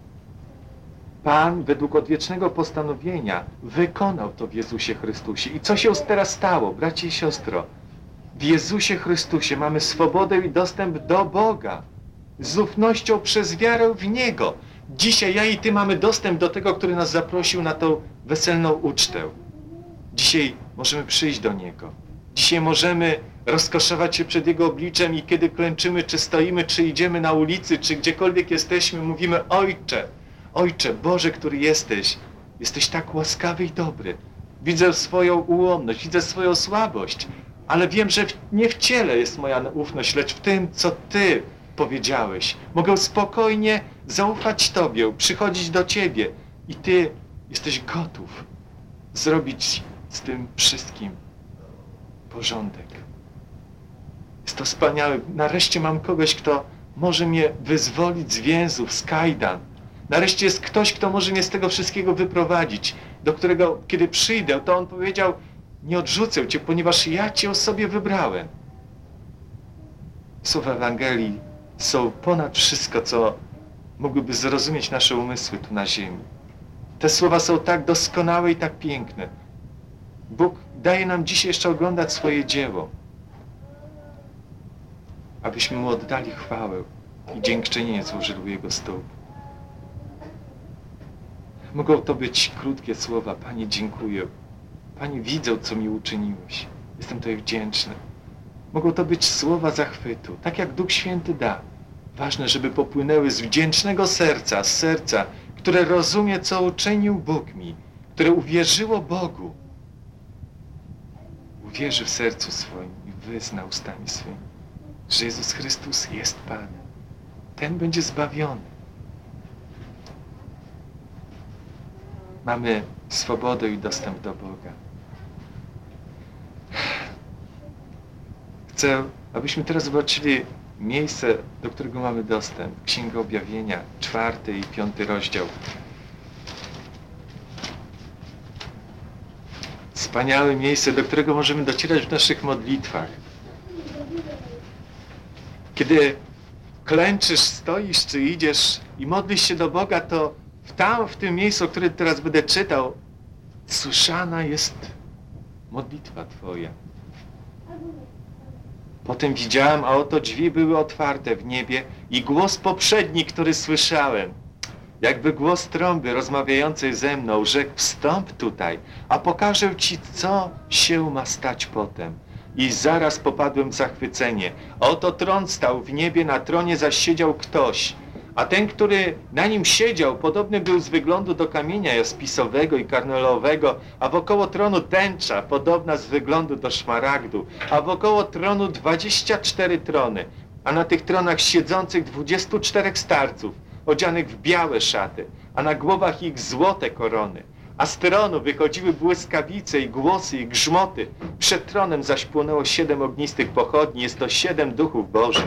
Pan według odwiecznego postanowienia wykonał to w Jezusie Chrystusie. I co się teraz stało, bracie i siostro? W Jezusie Chrystusie mamy swobodę i dostęp do Boga z ufnością przez wiarę w Niego. Dzisiaj ja i Ty mamy dostęp do tego, który nas zaprosił na tą weselną ucztę. Dzisiaj możemy przyjść do Niego. Dzisiaj możemy rozkoszować się przed Jego obliczem i kiedy klęczymy, czy stoimy, czy idziemy na ulicy, czy gdziekolwiek jesteśmy, mówimy: Ojcze, Ojcze, Boże, który jesteś, jesteś tak łaskawy i dobry. Widzę swoją ułomność, widzę swoją słabość, ale wiem, że nie w ciele jest moja ufność, lecz w tym, co Ty powiedziałeś. Mogę spokojnie zaufać Tobie, przychodzić do Ciebie i Ty jesteś gotów zrobić z tym wszystkim porządek. Jest to wspaniałe. Nareszcie mam kogoś, kto może mnie wyzwolić z więzów, z kajdan. Nareszcie jest ktoś, kto może mnie z tego wszystkiego wyprowadzić, do którego, kiedy przyjdę, to on powiedział: nie odrzucę Cię, ponieważ ja Cię o sobie wybrałem. Słowa Ewangelii są ponad wszystko, co mogłyby zrozumieć nasze umysły tu na ziemi. Te słowa są tak doskonałe i tak piękne. Bóg daje nam dzisiaj jeszcze oglądać swoje dzieło, abyśmy Mu oddali chwałę i dziękczynienie złożyli u Jego stóp. Mogą to być krótkie słowa: Panie, dziękuję. Panie, widzę, co mi uczyniłeś. Jestem Tobie wdzięczny. Mogą to być słowa zachwytu, tak jak Duch Święty da. Ważne, żeby popłynęły z wdzięcznego serca, z serca, które rozumie, co uczynił Bóg mi, które uwierzyło Bogu. Uwierzy w sercu swoim i wyzna ustami swoimi, że Jezus Chrystus jest Panem. Ten będzie zbawiony. Mamy swobodę i dostęp do Boga. Chcę, abyśmy teraz zobaczyli miejsce, do którego mamy dostęp. Księga Objawienia, czwarty i piąty rozdział. Wspaniałe miejsce, do którego możemy docierać w naszych modlitwach. Kiedy klęczysz, stoisz czy idziesz i modlisz się do Boga, to tam, w tym miejscu, o którym teraz będę czytał, słyszana jest modlitwa Twoja. Potem widziałem, a oto drzwi były otwarte w niebie i głos poprzedni, który słyszałem, jakby głos trąby rozmawiającej ze mną, rzekł: wstąp tutaj, a pokażę Ci, co się ma stać potem. I zaraz popadłem w zachwycenie. Oto tron stał w niebie, na tronie zaś siedział ktoś, a ten, który na nim siedział, podobny był z wyglądu do kamienia jaspisowego i karnolowego, a wokoło tronu tęcza, podobna z wyglądu do szmaragdu, a wokoło tronu dwadzieścia cztery trony, a na tych tronach siedzących dwudziestu czterech starców, odzianych w białe szaty, a na głowach ich złote korony. A z tronu wychodziły błyskawice i głosy i grzmoty. Przed tronem zaś płonęło siedem ognistych pochodni, jest to siedem duchów bożych.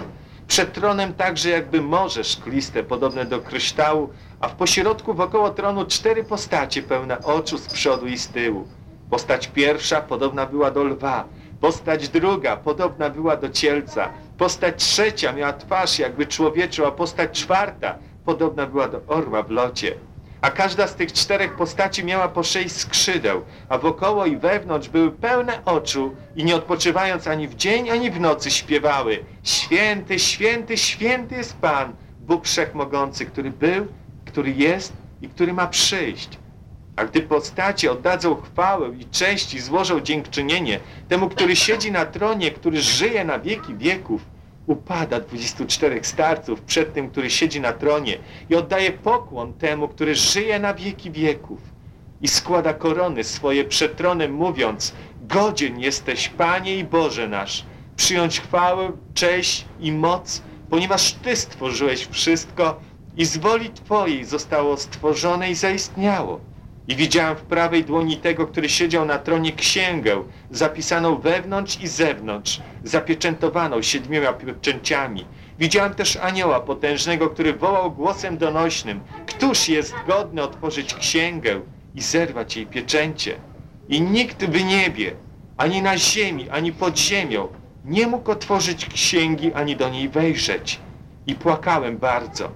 Przed tronem także jakby morze szkliste, podobne do kryształu, a w pośrodku wokoło tronu cztery postacie pełne oczu z przodu i z tyłu. Postać pierwsza podobna była do lwa, postać druga podobna była do cielca, postać trzecia miała twarz jakby człowieczą, a postać czwarta podobna była do orła w locie. A każda z tych czterech postaci miała po sześć skrzydeł, a wokoło i wewnątrz były pełne oczu i nie odpoczywając ani w dzień, ani w nocy śpiewały: Święty, święty, święty jest Pan, Bóg Wszechmogący, który był, który jest i który ma przyjść. A gdy postacie oddadzą chwałę i cześć i złożą dziękczynienie temu, który siedzi na tronie, który żyje na wieki wieków, upada dwudziestu czterech starców przed tym, który siedzi na tronie i oddaje pokłon temu, który żyje na wieki wieków i składa korony swoje przed tronem, mówiąc: Godzien jesteś, Panie i Boże nasz, przyjąć chwałę, cześć i moc, ponieważ Ty stworzyłeś wszystko i z woli Twojej zostało stworzone i zaistniało. I widziałem w prawej dłoni tego, który siedział na tronie, księgę zapisaną wewnątrz i zewnątrz, zapieczętowaną siedmioma pieczęciami. Widziałem też anioła potężnego, który wołał głosem donośnym: Któż jest godny otworzyć księgę i zerwać jej pieczęcie? I nikt w niebie, ani na ziemi, ani pod ziemią nie mógł otworzyć księgi, ani do niej wejrzeć. I płakałem bardzo,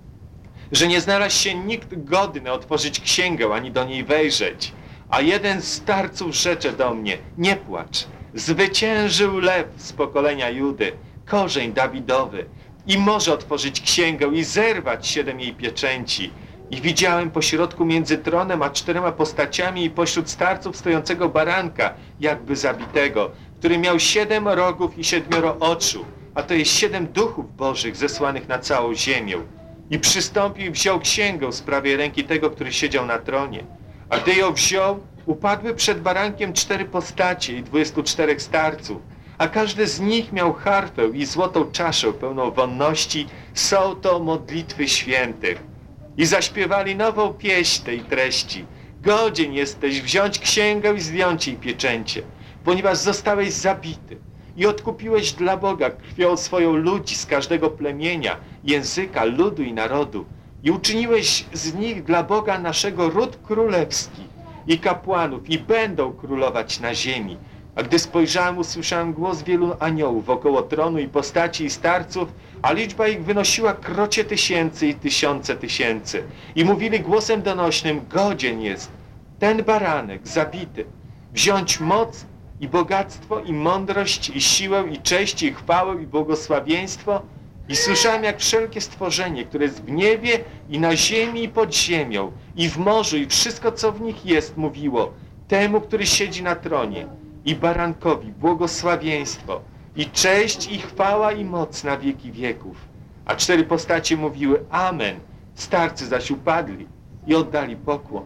że nie znalazł się nikt godny otworzyć księgę, ani do niej wejrzeć. A jeden z starców rzecze do mnie: nie płacz, zwyciężył lew z pokolenia Judy, korzeń Dawidowy, i może otworzyć księgę i zerwać siedem jej pieczęci. I widziałem pośrodku między tronem a czterema postaciami i pośród starców stojącego baranka, jakby zabitego, który miał siedem rogów i siedmioro oczu, a to jest siedem duchów bożych zesłanych na całą ziemię. I przystąpił i wziął księgę z prawej ręki tego, który siedział na tronie. A gdy ją wziął, upadły przed barankiem cztery postacie i dwudziestu czterech starców, a każdy z nich miał harfę i złotą czaszę pełną wonności. Są to modlitwy świętych. I zaśpiewali nową pieśń tej treści: Godzien jesteś wziąć księgę i zdjąć jej pieczęcie, ponieważ zostałeś zabity i odkupiłeś dla Boga krwią swoją ludzi z każdego plemienia, języka, ludu i narodu. I uczyniłeś z nich dla Boga naszego ród królewski i kapłanów, i będą królować na ziemi. A gdy spojrzałem, usłyszałem głos wielu aniołów wokoło tronu i postaci i starców, a liczba ich wynosiła krocie tysięcy i tysiące tysięcy. I mówili głosem donośnym: Godzien jest ten baranek zabity wziąć moc i bogactwo, i mądrość, i siłę, i cześć, i chwałę, i błogosławieństwo. I słyszałem, jak wszelkie stworzenie, które jest w niebie i na ziemi i pod ziemią, i w morzu, i wszystko, co w nich jest, mówiło temu, który siedzi na tronie, i barankowi błogosławieństwo, i cześć, i chwała, i moc na wieki wieków. A cztery postacie mówiły: Amen. Starcy zaś upadli i oddali pokłon.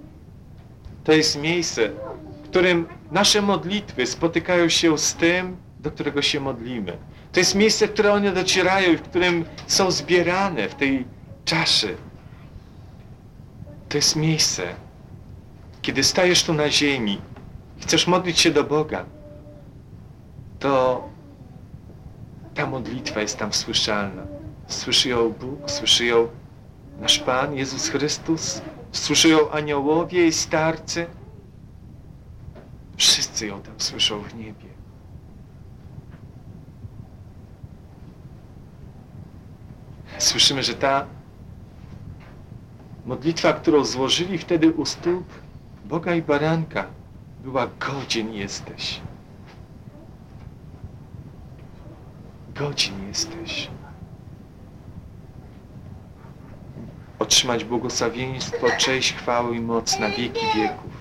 To jest miejsce, w którym nasze modlitwy spotykają się z tym, do którego się modlimy. To jest miejsce, w które one docierają i w którym są zbierane w tej czaszy. To jest miejsce, kiedy stajesz tu na ziemi, chcesz modlić się do Boga, to ta modlitwa jest tam słyszalna. Słyszy ją Bóg, słyszy ją nasz Pan Jezus Chrystus, słyszy ją aniołowie i starcy. Wszyscy ją tam słyszą w niebie. Słyszymy, że ta modlitwa, którą złożyli wtedy u stóp Boga i baranka, była: Godzien jesteś. Godzien jesteś. Otrzymać błogosławieństwo, cześć, chwałę i moc na wieki wieków.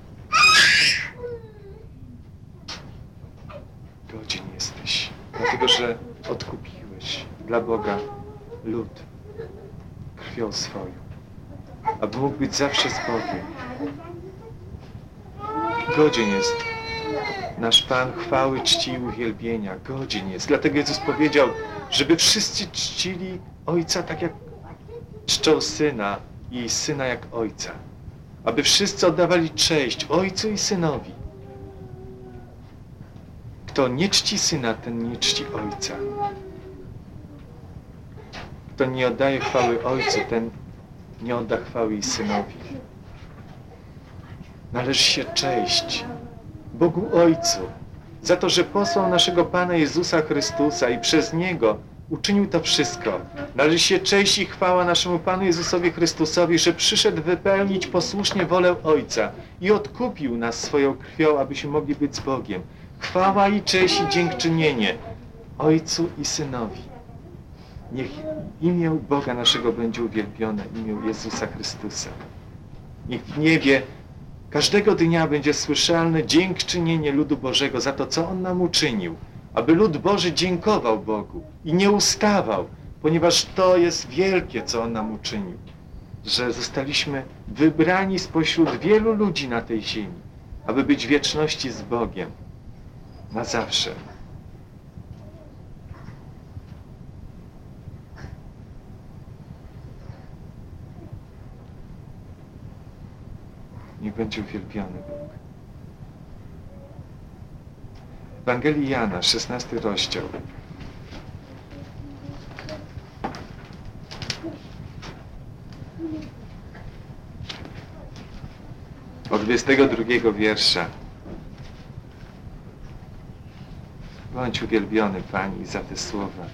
Godzien jesteś, dlatego że odkupiłeś dla Boga lud krwią swoją, aby mógł być zawsze z Bogiem. Godzien jest nasz Pan chwały, czci i uwielbienia. Godzien jest. Dlatego Jezus powiedział, żeby wszyscy czcili Ojca tak jak czczą Syna i Syna jak Ojca. Aby wszyscy oddawali cześć Ojcu i Synowi. Kto nie czci Syna, ten nie czci Ojca. Kto nie oddaje chwały Ojcu, ten nie odda chwały i Synowi. Należy się cześć Bogu Ojcu za to, że posłał naszego Pana Jezusa Chrystusa i przez Niego uczynił to wszystko. Należy się cześć i chwała naszemu Panu Jezusowi Chrystusowi, że przyszedł wypełnić posłusznie wolę Ojca i odkupił nas swoją krwią, abyśmy mogli być z Bogiem. Chwała i cześć i dziękczynienie Ojcu i Synowi. Niech imię Boga naszego będzie uwielbione, imię Jezusa Chrystusa. Niech w niebie każdego dnia będzie słyszalne dziękczynienie ludu Bożego za to, co On nam uczynił, aby lud Boży dziękował Bogu i nie ustawał, ponieważ to jest wielkie, co On nam uczynił, że zostaliśmy wybrani spośród wielu ludzi na tej ziemi, aby być w wieczności z Bogiem na zawsze. Niech będzie uwielbiony Bóg. W Ewangelii Jana, szesnasty rozdział. Od dwudziestego drugiego wiersza. Bądź uwielbiony, Pani, za te słowa.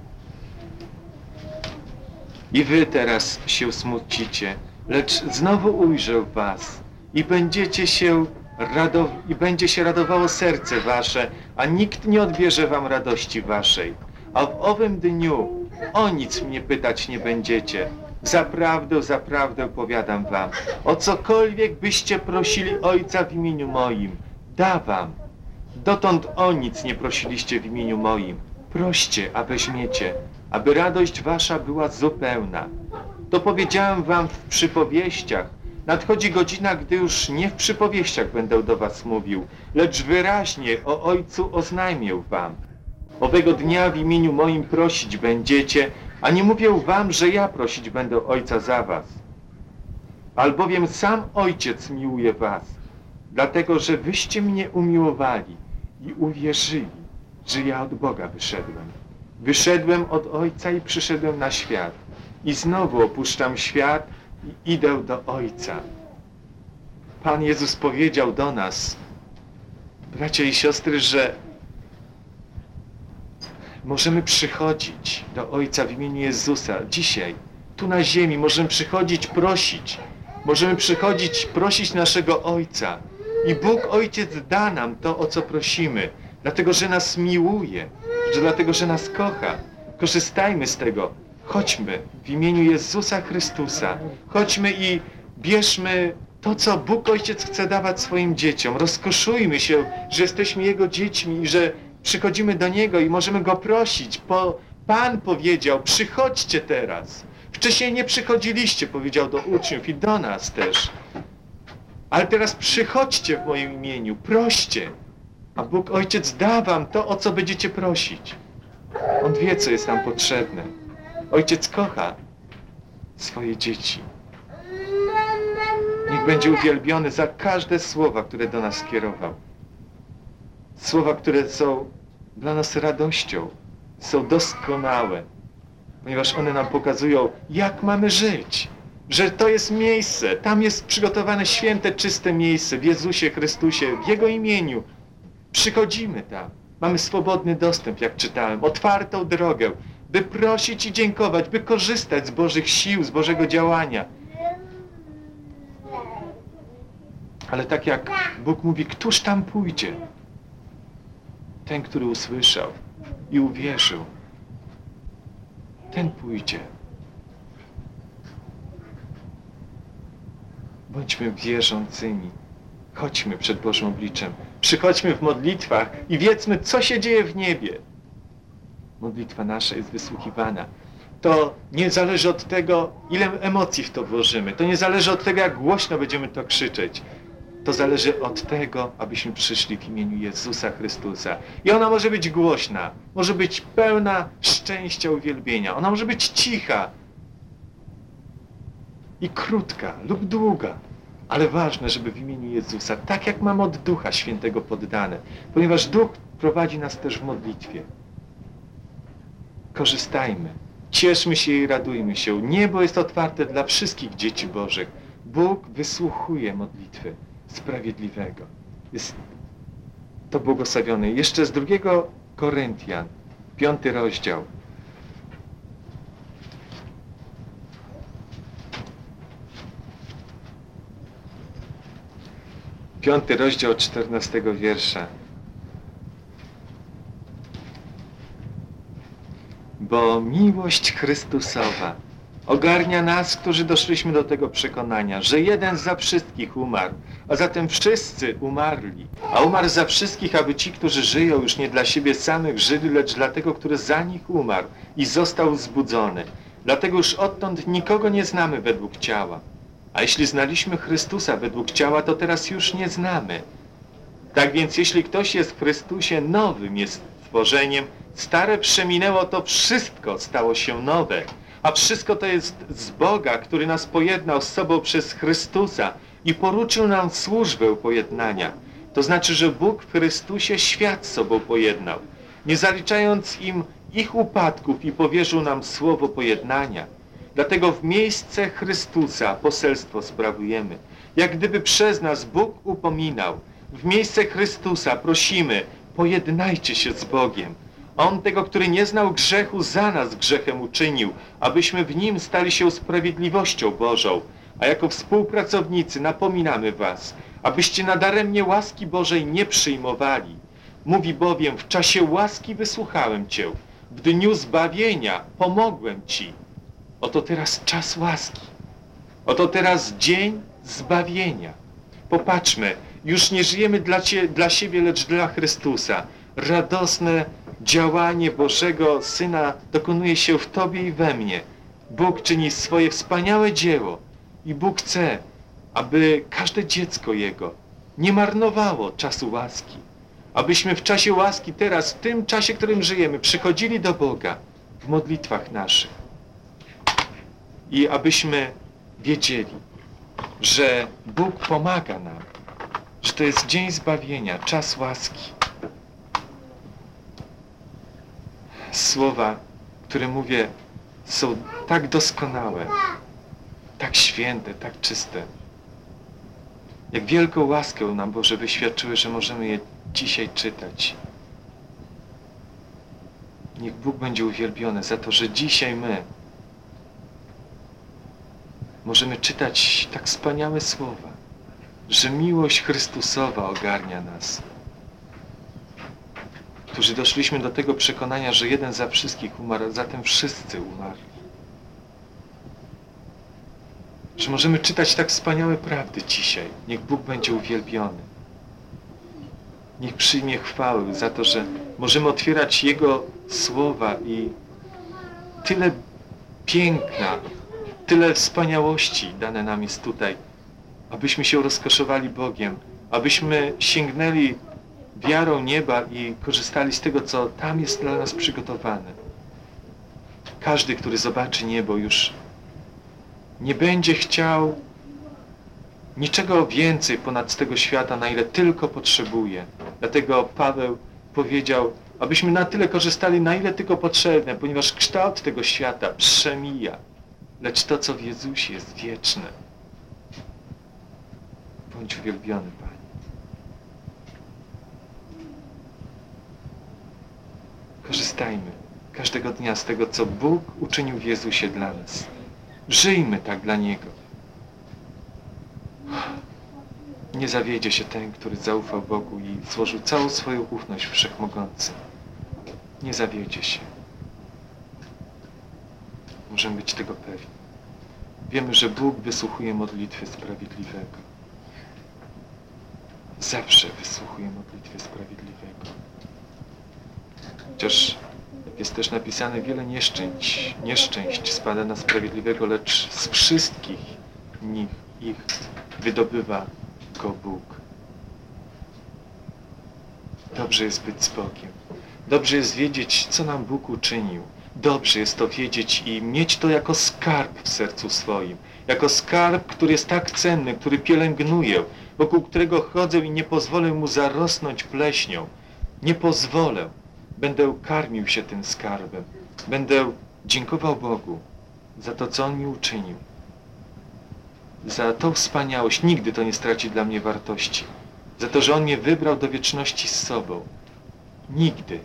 I wy teraz się smucicie, lecz znowu ujrzę was i będziecie się radow... i będzie się radowało serce wasze, a nikt nie odbierze wam radości waszej. A w owym dniu o nic mnie pytać nie będziecie. Zaprawdę, zaprawdę powiadam wam, o cokolwiek byście prosili Ojca w imieniu moim, da wam. Dotąd o nic nie prosiliście w imieniu moim. Proście, a weźmiecie, aby radość wasza była zupełna. To powiedziałem wam w przypowieściach. Nadchodzi godzina, gdy już nie w przypowieściach będę do was mówił, lecz wyraźnie o Ojcu oznajmię wam. Owego dnia w imieniu moim prosić będziecie, a nie mówię wam, że ja prosić będę Ojca za was. Albowiem sam Ojciec miłuje was, dlatego że wyście mnie umiłowali i uwierzyli, że ja od Boga wyszedłem. Wyszedłem od Ojca i przyszedłem na świat. I znowu opuszczam świat i idę do Ojca. Pan Jezus powiedział do nas, bracia i siostry, że możemy przychodzić do Ojca w imieniu Jezusa dzisiaj, tu na ziemi. Możemy przychodzić prosić. Możemy przychodzić prosić naszego Ojca. I Bóg Ojciec da nam to, o co prosimy, dlatego że nas miłuje, że dlatego że nas kocha. Korzystajmy z tego. Chodźmy w imieniu Jezusa Chrystusa. Chodźmy i bierzmy to, co Bóg Ojciec chce dawać swoim dzieciom. Rozkoszujmy się, że jesteśmy Jego dziećmi i że przychodzimy do Niego i możemy Go prosić. Bo Pan powiedział, przychodźcie teraz. Wcześniej nie przychodziliście, powiedział do uczniów i do nas też. Ale teraz przychodźcie w moim imieniu, proście. A Bóg Ojciec da wam to, o co będziecie prosić. On wie, co jest nam potrzebne. Ojciec kocha swoje dzieci. Niech będzie uwielbiony za każde słowa, które do nas skierował. Słowa, które są dla nas radością, są doskonałe, ponieważ one nam pokazują, jak mamy żyć. Że to jest miejsce, tam jest przygotowane święte, czyste miejsce w Jezusie Chrystusie, w Jego imieniu. Przychodzimy tam. Mamy swobodny dostęp, jak czytałem, otwartą drogę, by prosić i dziękować, by korzystać z Bożych sił, z Bożego działania. Ale tak jak Bóg mówi, któż tam pójdzie? Ten, który usłyszał i uwierzył, ten pójdzie. Bądźmy wierzącymi. Chodźmy przed Bożym obliczem. Przychodźmy w modlitwach i wiedzmy, co się dzieje w niebie. Modlitwa nasza jest wysłuchiwana. To nie zależy od tego, ile emocji w to włożymy. To nie zależy od tego, jak głośno będziemy to krzyczeć. To zależy od tego, abyśmy przyszli w imieniu Jezusa Chrystusa. I ona może być głośna, może być pełna szczęścia, uwielbienia. Ona może być cicha i krótka lub długa. Ale ważne, żeby w imieniu Jezusa, tak jak mamy od Ducha Świętego poddane, ponieważ Duch prowadzi nas też w modlitwie. Korzystajmy. Cieszmy się i radujmy się. Niebo jest otwarte dla wszystkich dzieci Bożych. Bóg wysłuchuje modlitwy sprawiedliwego. Jest to błogosławione. Jeszcze z drugiego Koryntian, piąty rozdział. Piąty rozdział czternastego wiersza. Bo miłość Chrystusowa ogarnia nas, którzy doszliśmy do tego przekonania, że jeden za wszystkich umarł, a zatem wszyscy umarli. A umarł za wszystkich, aby ci, którzy żyją, już nie dla siebie samych żyli, lecz dla tego, który za nich umarł i został zbudzony. Dlatego już odtąd nikogo nie znamy według ciała. A jeśli znaliśmy Chrystusa według ciała, to teraz już nie znamy. Tak więc jeśli ktoś jest w Chrystusie, nowym jest stworzeniem, stare przeminęło, to wszystko stało się nowe. A wszystko to jest z Boga, który nas pojednał z sobą przez Chrystusa i poruczył nam służbę pojednania. To znaczy, że Bóg w Chrystusie świat z sobą pojednał, nie zaliczając im ich upadków, i powierzył nam słowo pojednania. Dlatego w miejsce Chrystusa poselstwo sprawujemy. Jak gdyby przez nas Bóg upominał. W miejsce Chrystusa prosimy, pojednajcie się z Bogiem. On tego, który nie znał grzechu, za nas grzechem uczynił, abyśmy w Nim stali się sprawiedliwością Bożą. A jako współpracownicy napominamy was, abyście nadaremnie łaski Bożej nie przyjmowali. Mówi bowiem, w czasie łaski wysłuchałem Cię, w dniu zbawienia pomogłem Ci. Oto teraz czas łaski. Oto teraz dzień zbawienia. Popatrzmy, już nie żyjemy dla, cie, dla siebie, lecz dla Chrystusa. Radosne działanie Bożego Syna dokonuje się w Tobie i we mnie. Bóg czyni swoje wspaniałe dzieło i Bóg chce, aby każde dziecko Jego nie marnowało czasu łaski. Abyśmy w czasie łaski teraz, w tym czasie, w którym żyjemy, przychodzili do Boga w modlitwach naszych. I abyśmy wiedzieli, że Bóg pomaga nam, że to jest dzień zbawienia, czas łaski. Słowa, które mówię, są tak doskonałe, tak święte, tak czyste. Jak wielką łaskę nam Boże wyświadczyły, że możemy je dzisiaj czytać. Niech Bóg będzie uwielbiony za to, że dzisiaj my możemy czytać tak wspaniałe słowa, że miłość Chrystusowa ogarnia nas, którzy doszliśmy do tego przekonania, że jeden za wszystkich umarł, a zatem wszyscy umarli. Że możemy czytać tak wspaniałe prawdy dzisiaj. Niech Bóg będzie uwielbiony. Niech przyjmie chwałę za to, że możemy otwierać Jego słowa i tyle piękna, tyle wspaniałości dane nam jest tutaj, abyśmy się rozkoszowali Bogiem, abyśmy sięgnęli wiarą nieba i korzystali z tego, co tam jest dla nas przygotowane. Każdy, który zobaczy niebo, już nie będzie chciał niczego więcej ponad tego świata, na ile tylko potrzebuje. Dlatego Paweł powiedział, abyśmy na tyle korzystali, na ile tylko potrzebne, ponieważ kształt tego świata przemija, lecz to, co w Jezusie, jest wieczne. Bądź uwielbiony, Panie. Korzystajmy każdego dnia z tego, co Bóg uczynił w Jezusie dla nas. Żyjmy tak dla Niego. Nie zawiedzie się ten, który zaufał Bogu i złożył całą swoją ufność Wszechmogący. Nie zawiedzie się. Możemy być tego pewni. Wiemy, że Bóg wysłuchuje modlitwy sprawiedliwego. Zawsze wysłuchuje modlitwy sprawiedliwego. Chociaż, jak jest też napisane, wiele nieszczęść, nieszczęść spada na sprawiedliwego, lecz z wszystkich nich ich wydobywa go Bóg. Dobrze jest być z Bogiem. Dobrze jest wiedzieć, co nam Bóg uczynił. Dobrze jest to wiedzieć i mieć to jako skarb w sercu swoim. Jako skarb, który jest tak cenny, który pielęgnuję, wokół którego chodzę i nie pozwolę mu zarosnąć pleśnią. Nie pozwolę. Będę karmił się tym skarbem. Będę dziękował Bogu za to, co On mi uczynił. Za tą wspaniałość, nigdy to nie straci dla mnie wartości. Za to, że On mnie wybrał do wieczności z sobą. Nigdy.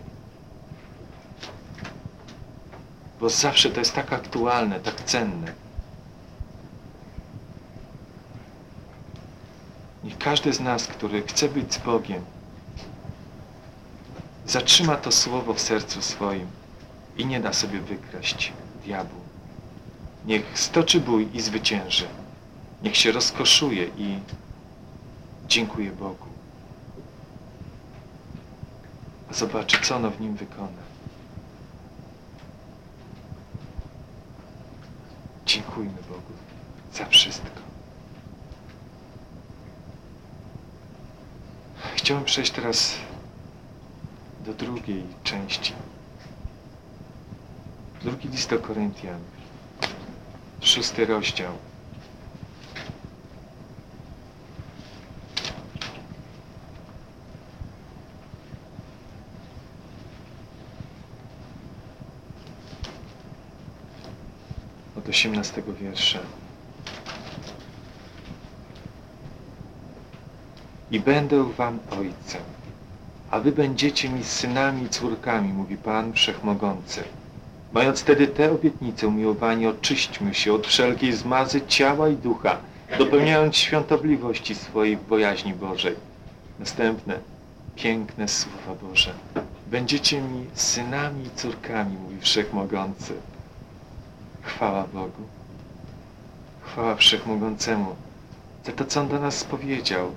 Bo zawsze to jest tak aktualne, tak cenne. Niech każdy z nas, który chce być z Bogiem, zatrzyma to słowo w sercu swoim i nie da sobie wykraść diabłu. Niech stoczy bój i zwycięży. Niech się rozkoszuje i dziękuję Bogu. A zobaczy, co ono w nim wykona. Dziękujmy Bogu za wszystko. Chciałem przejść teraz do drugiej części. Drugi list do Koryntian, szósty rozdział. Od osiemnastego wiersza. I będę wam ojcem, a wy będziecie mi synami i córkami, mówi Pan Wszechmogący. Mając wtedy tę obietnicę, umiłowani, oczyśćmy się od wszelkiej zmazy ciała i ducha, dopełniając świątobliwości swojej w bojaźni Bożej. Następne, piękne słowa Boże. Będziecie mi synami i córkami, mówi Wszechmogący. Chwała Bogu. Chwała Wszechmogącemu za to, co On do nas powiedział.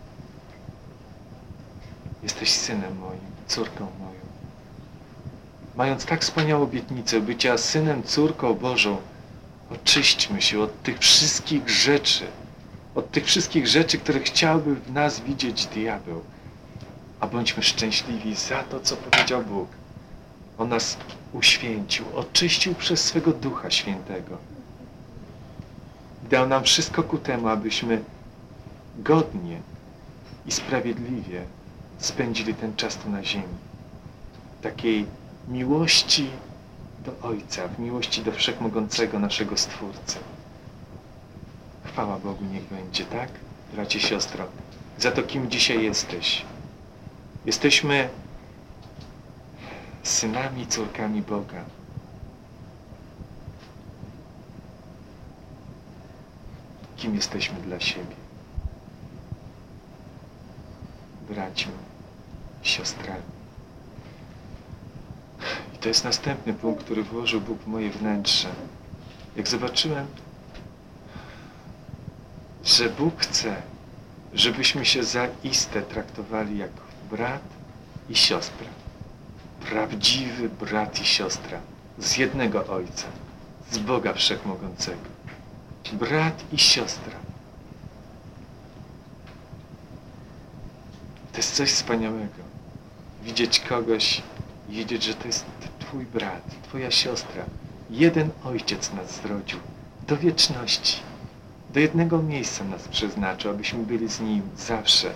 Jesteś synem moim, córką moją. Mając tak wspaniałą obietnicę bycia synem, córką Bożą, oczyśćmy się od tych wszystkich rzeczy, od tych wszystkich rzeczy, które chciałby w nas widzieć diabeł. A bądźmy szczęśliwi za to, co powiedział Bóg. On nas uświęcił, oczyścił przez swego Ducha Świętego. Dał nam wszystko ku temu, abyśmy godnie i sprawiedliwie spędzili ten czas tu na ziemi. Takiej miłości do Ojca, w miłości do Wszechmogącego naszego Stwórcy. Chwała Bogu niech będzie, tak? Bracie, siostro, za to, kim dzisiaj jesteś. Jesteśmy synami i córkami Boga. Kim jesteśmy dla siebie? Braćmi, siostrami. I to jest następny punkt, który włożył Bóg w moje wnętrze. Jak zobaczyłem, że Bóg chce, żebyśmy się zaiste traktowali jak brat i siostra. Prawdziwy brat i siostra z jednego Ojca, z Boga Wszechmogącego. Brat i siostra. To jest coś wspaniałego. Widzieć kogoś i wiedzieć, że to jest Twój brat, Twoja siostra. Jeden Ojciec nas zrodził do wieczności. Do jednego miejsca nas przeznaczył, abyśmy byli z Nim zawsze.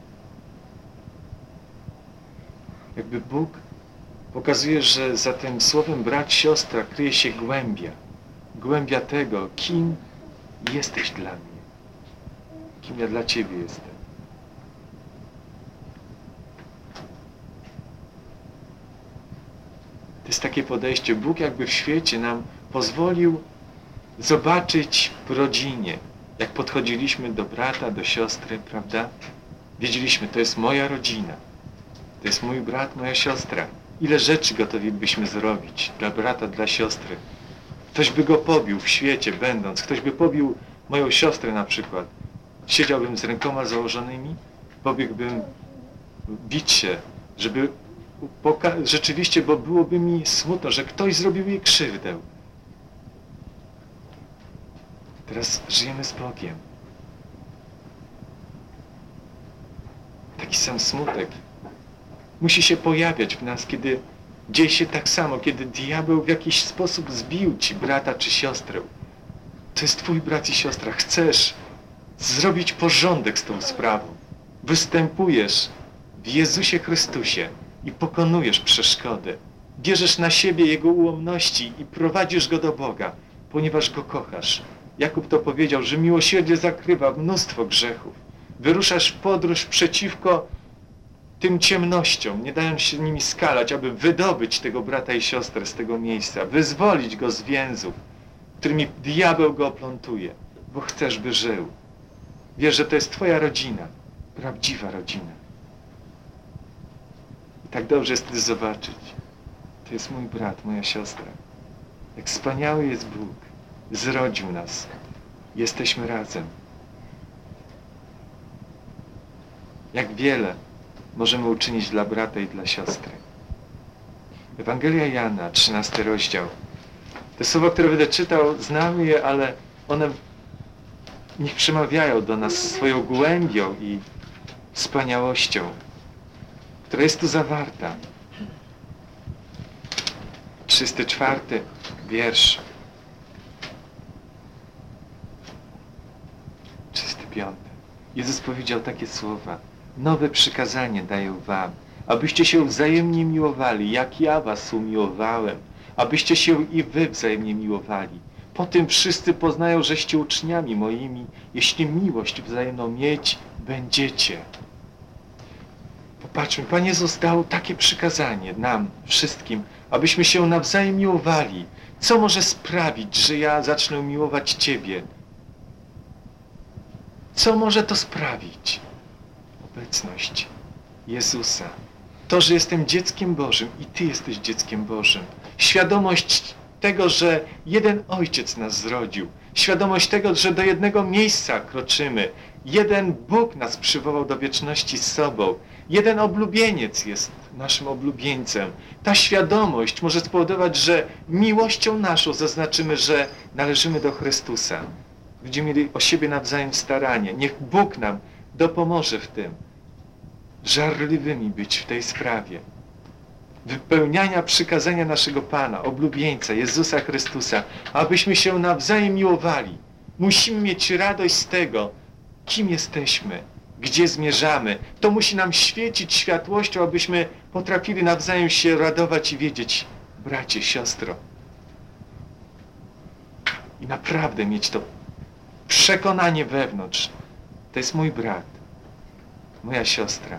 Jakby Bóg pokazuje, że za tym słowem brat, siostra kryje się głębia. Głębia tego, kim jesteś dla mnie. Kim ja dla Ciebie jestem. To jest takie podejście. Bóg jakby w świecie nam pozwolił zobaczyć w rodzinie, jak podchodziliśmy do brata, do siostry, prawda? Wiedzieliśmy, to jest moja rodzina. To jest mój brat, moja siostra. Ile rzeczy gotowi byśmy zrobić dla brata, dla siostry. Ktoś by go pobił w świecie będąc. Ktoś by pobił moją siostrę na przykład. Siedziałbym z rękoma założonymi, pobiegłbym bić się, żeby rzeczywiście, bo byłoby mi smutno, że ktoś zrobił jej krzywdę. Teraz żyjemy z Bogiem. Taki sam smutek musi się pojawiać w nas, kiedy dzieje się tak samo, kiedy diabeł w jakiś sposób zbił Ci brata czy siostrę. To jest Twój brat i siostra. Chcesz zrobić porządek z tą sprawą. Występujesz w Jezusie Chrystusie i pokonujesz przeszkodę. bierzesz na siebie jego ułomności i prowadzisz go do Boga, ponieważ go kochasz. Jakub to powiedział, że miłosierdzie zakrywa mnóstwo grzechów. Wyruszasz w podróż przeciwko tym ciemnościom, nie dając się nimi skalać, aby wydobyć tego brata i siostrę z tego miejsca, wyzwolić go z więzów, którymi diabeł go oplątuje, bo chcesz, by żył. Wiesz, że to jest twoja rodzina, prawdziwa rodzina. I tak dobrze jest wtedy zobaczyć. To jest mój brat, moja siostra. Jak wspaniały jest Bóg. Zrodził nas. Jesteśmy razem. Jak wiele możemy uczynić dla brata i dla siostry. Ewangelia Jana, trzynasty rozdział. Te słowa, które będę czytał, znamy je, ale one niech przemawiają do nas swoją głębią i wspaniałością, która jest tu zawarta. trzydziesty czwarty wiersz. trzydziesty piąty. Jezus powiedział takie słowa. Nowe przykazanie daję wam, abyście się wzajemnie miłowali, jak ja was umiłowałem, abyście się i wy wzajemnie miłowali. Po tym wszyscy poznają, żeście uczniami moimi, jeśli miłość wzajemną mieć będziecie. Popatrzmy, Pan Jezus dał takie przykazanie nam, wszystkim, abyśmy się nawzajem miłowali. Co może sprawić, że ja zacznę miłować Ciebie? Co może to sprawić? Obecność Jezusa. To, że jestem dzieckiem Bożym i Ty jesteś dzieckiem Bożym. Świadomość tego, że jeden Ojciec nas zrodził. Świadomość tego, że do jednego miejsca kroczymy. Jeden Bóg nas przywołał do wieczności z sobą. Jeden oblubieniec jest naszym oblubieńcem. Ta świadomość może spowodować, że miłością naszą zaznaczymy, że należymy do Chrystusa. Będziemy mieli o siebie nawzajem staranie. Niech Bóg nam dopomoże w tym. Żarliwymi być w tej sprawie. Wypełniania przykazania naszego Pana, oblubieńca, Jezusa Chrystusa, abyśmy się nawzajem miłowali. Musimy mieć radość z tego, kim jesteśmy, gdzie zmierzamy. To musi nam świecić światłością, abyśmy potrafili nawzajem się radować i wiedzieć, bracie, siostro. I naprawdę mieć to przekonanie wewnątrz. To jest mój brat, moja siostra.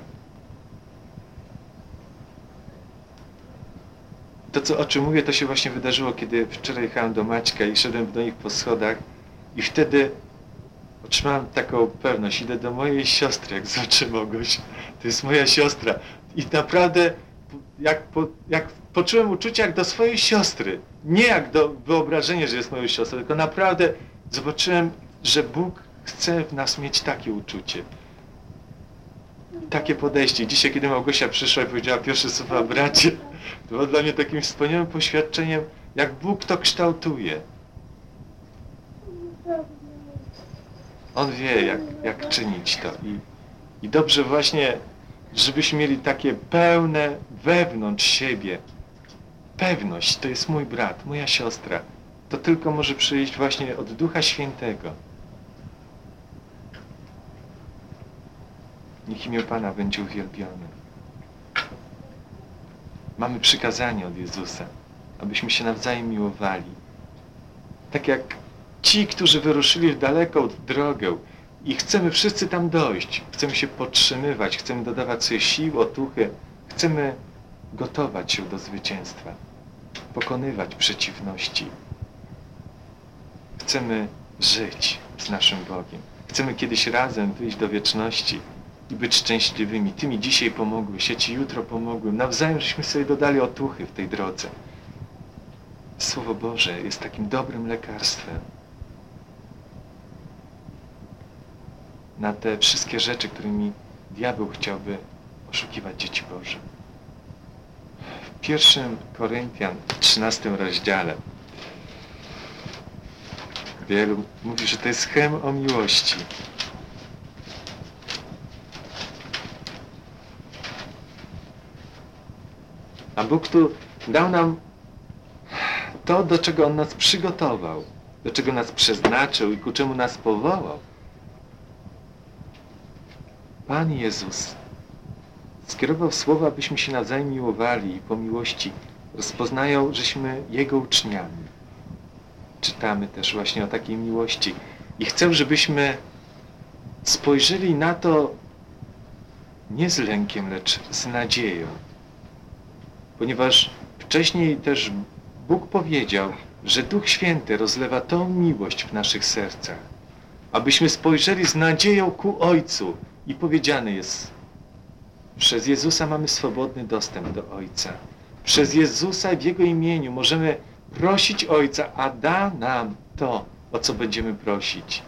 To, co, o czym mówię, to się właśnie wydarzyło, kiedy wczoraj jechałem do Maćka i szedłem do nich po schodach i wtedy otrzymałem taką pewność. Idę do mojej siostry, jak zobaczę Małgoś. To jest moja siostra. I naprawdę, jak, po, jak poczułem uczucie jak do swojej siostry. Nie jak do wyobrażenia, że jest moją siostrą, tylko naprawdę zobaczyłem, że Bóg chce w nas mieć takie uczucie. Takie podejście. Dzisiaj, kiedy Małgosia przyszła i powiedziała pierwsze słowa bracie, to było dla mnie takim wspaniałym poświadczeniem, jak Bóg to kształtuje. On wie, jak, jak czynić to. I, I dobrze właśnie, żebyśmy mieli takie pełne wewnątrz siebie. Pewność, to jest mój brat, moja siostra. To tylko może przyjść właśnie od Ducha Świętego. Niech imię Pana będzie uwielbione. Mamy przykazanie od Jezusa, abyśmy się nawzajem miłowali. Tak jak ci, którzy wyruszyli w daleką drogę i chcemy wszyscy tam dojść, chcemy się podtrzymywać, chcemy dodawać sobie sił, otuchy, chcemy gotować się do zwycięstwa, pokonywać przeciwności. Chcemy żyć z naszym Bogiem. Chcemy kiedyś razem wyjść do wieczności i być szczęśliwymi. Ty mi dzisiaj pomogłeś, ja Ci jutro pomogłem. Nawzajem żeśmy sobie dodali otuchy w tej drodze. Słowo Boże jest takim dobrym lekarstwem na te wszystkie rzeczy, którymi diabeł chciałby oszukiwać dzieci Boże. W pierwszym Koryntian, trzynastym rozdziale wielu mówi, że to jest hymn o miłości. A Bóg tu dał nam to, do czego On nas przygotował, do czego nas przeznaczył i ku czemu nas powołał. Pan Jezus skierował słowa, abyśmy się nawzajem miłowali i po miłości rozpoznają, żeśmy Jego uczniami. Czytamy też właśnie o takiej miłości. I chcę, żebyśmy spojrzeli na to nie z lękiem, lecz z nadzieją. Ponieważ wcześniej też Bóg powiedział, że Duch Święty rozlewa tą miłość w naszych sercach, abyśmy spojrzeli z nadzieją ku Ojcu. I powiedziane jest, przez Jezusa mamy swobodny dostęp do Ojca. Przez Jezusa w Jego imieniu możemy prosić Ojca, a da nam to, o co będziemy prosić.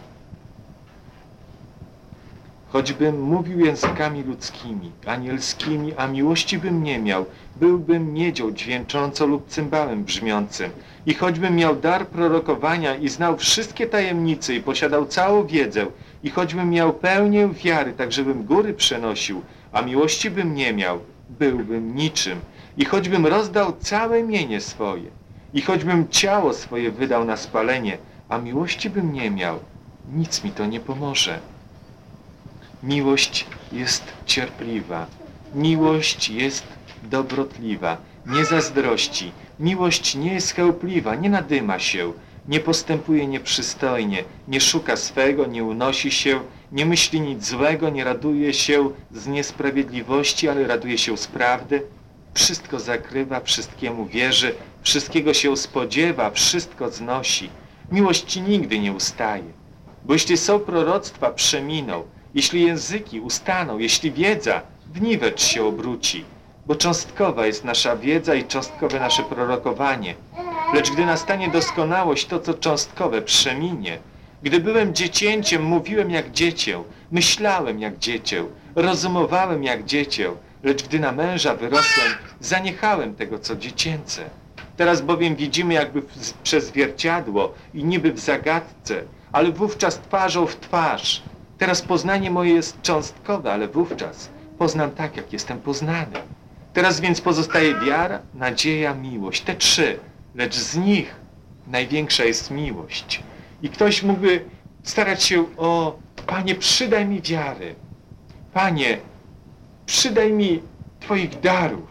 Choćbym mówił językami ludzkimi, anielskimi, a miłości bym nie miał, byłbym miedzią dźwięczącą lub cymbałem brzmiącym. I choćbym miał dar prorokowania i znał wszystkie tajemnice i posiadał całą wiedzę, i choćbym miał pełnię wiary, tak żebym góry przenosił, a miłości bym nie miał, byłbym niczym. I choćbym rozdał całe mienie swoje, i choćbym ciało swoje wydał na spalenie, a miłości bym nie miał, nic mi to nie pomoże. Miłość jest cierpliwa, miłość jest dobrotliwa, nie zazdrości, miłość nie jest chełpliwa, nie nadyma się, nie postępuje nieprzystojnie, nie szuka swego, nie unosi się, nie myśli nic złego, nie raduje się z niesprawiedliwości, ale raduje się z prawdy, wszystko zakrywa, wszystkiemu wierzy, wszystkiego się spodziewa, wszystko znosi. Miłość nigdy nie ustaje, bo jeśli są proroctwa, przeminą, jeśli języki ustaną, jeśli wiedza w niwecz się obróci, bo cząstkowa jest nasza wiedza i cząstkowe nasze prorokowanie. Lecz gdy nastanie doskonałość, to co cząstkowe przeminie. Gdy byłem dziecięciem, mówiłem jak dziecię, myślałem jak dziecię, rozumowałem jak dziecię, lecz gdy na męża wyrosłem, zaniechałem tego co dziecięce. Teraz bowiem widzimy jakby w, przez zwierciadło i niby w zagadce, ale wówczas twarzą w twarz. Teraz poznanie moje jest cząstkowe, ale wówczas poznam tak, jak jestem poznany. Teraz więc pozostaje wiara, nadzieja, miłość. Te trzy, lecz z nich największa jest miłość. I ktoś mógłby starać się o, Panie, przydaj mi wiary. Panie, przydaj mi Twoich darów.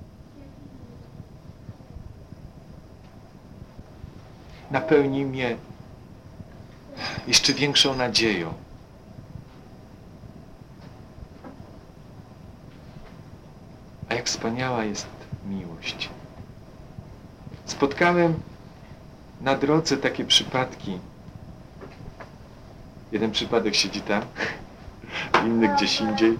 Napełnij mnie jeszcze większą nadzieją. A jak wspaniała jest miłość. Spotkałem na drodze takie przypadki. Jeden przypadek siedzi tam, inny gdzieś indziej.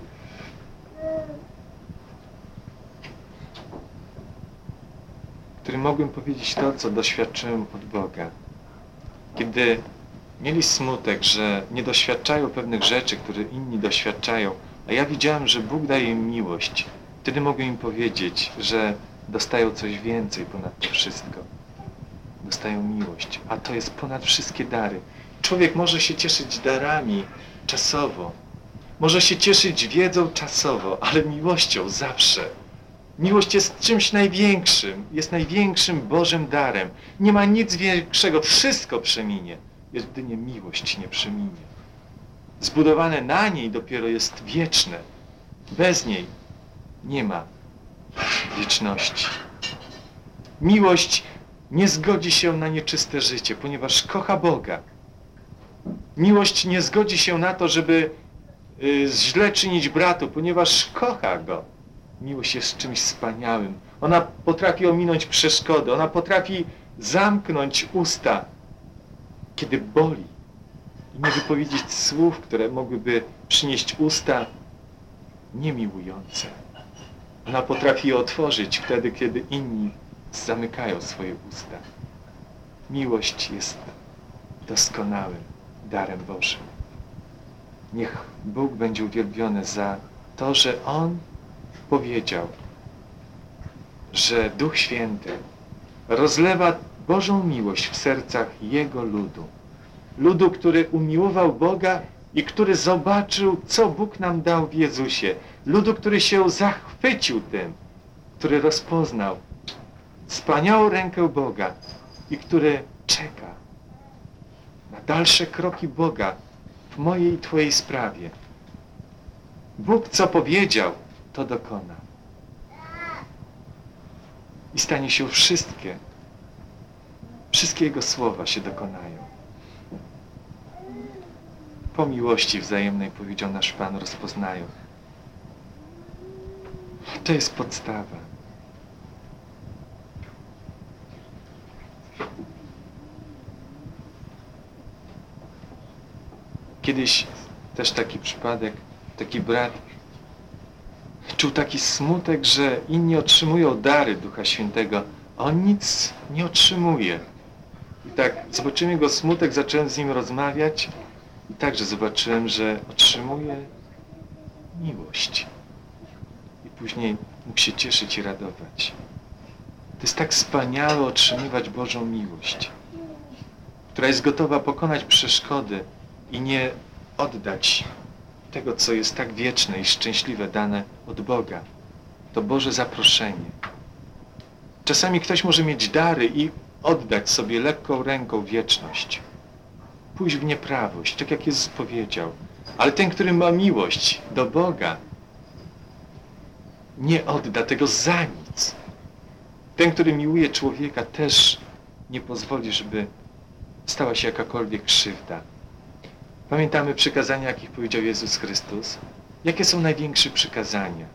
Którym mogłem powiedzieć to, co doświadczyłem od Boga. Kiedy mieli smutek, że nie doświadczają pewnych rzeczy, które inni doświadczają, a ja widziałem, że Bóg daje im miłość, wtedy mogę im powiedzieć, że dostają coś więcej ponad to wszystko. Dostają miłość, a to jest ponad wszystkie dary. Człowiek może się cieszyć darami czasowo, może się cieszyć wiedzą czasowo, ale miłością zawsze. Miłość jest czymś największym, jest największym Bożym darem. Nie ma nic większego, wszystko przeminie, jedynie miłość nie przeminie. Zbudowane na niej dopiero jest wieczne. Bez niej nie ma wieczności. Miłość nie zgodzi się na nieczyste życie, ponieważ kocha Boga. Miłość nie zgodzi się na to, żeby y, źle czynić bratu, ponieważ kocha go. Miłość jest czymś wspaniałym. Ona potrafi ominąć przeszkody, ona potrafi zamknąć usta, kiedy boli i nie wypowiedzieć słów, które mogłyby przynieść usta niemiłujące. Ona potrafi je otworzyć wtedy, kiedy inni zamykają swoje usta. Miłość jest doskonałym darem Bożym. Niech Bóg będzie uwielbiony za to, że On powiedział, że Duch Święty rozlewa Bożą miłość w sercach Jego ludu. Ludu, który umiłował Boga i który zobaczył, co Bóg nam dał w Jezusie. Ludu, który się zachwycił tym, który rozpoznał wspaniałą rękę Boga i który czeka na dalsze kroki Boga w mojej i Twojej sprawie. Bóg co powiedział, to dokona. i stanie się wszystkie, wszystkie Jego słowa się dokonają. Po miłości wzajemnej, powiedział nasz Pan, rozpoznają. To jest podstawa. Kiedyś też taki przypadek, taki brat czuł taki smutek, że inni otrzymują dary Ducha Świętego, a on nic nie otrzymuje. I tak zobaczyłem jego smutek, zacząłem z nim rozmawiać i także zobaczyłem, że otrzymuje miłość. I później mógł się cieszyć i radować. To jest tak wspaniałe otrzymywać Bożą miłość, która jest gotowa pokonać przeszkody i nie oddać tego, co jest tak wieczne i szczęśliwe, dane od Boga. To Boże zaproszenie. Czasami ktoś może mieć dary i oddać sobie lekką ręką wieczność. Pójść w nieprawość, tak jak Jezus powiedział. Ale ten, który ma miłość do Boga, nie odda tego za nic. Ten, który miłuje człowieka, też nie pozwoli, żeby stała się jakakolwiek krzywda. Pamiętamy przykazania, jakich powiedział Jezus Chrystus? Jakie są największe przykazania?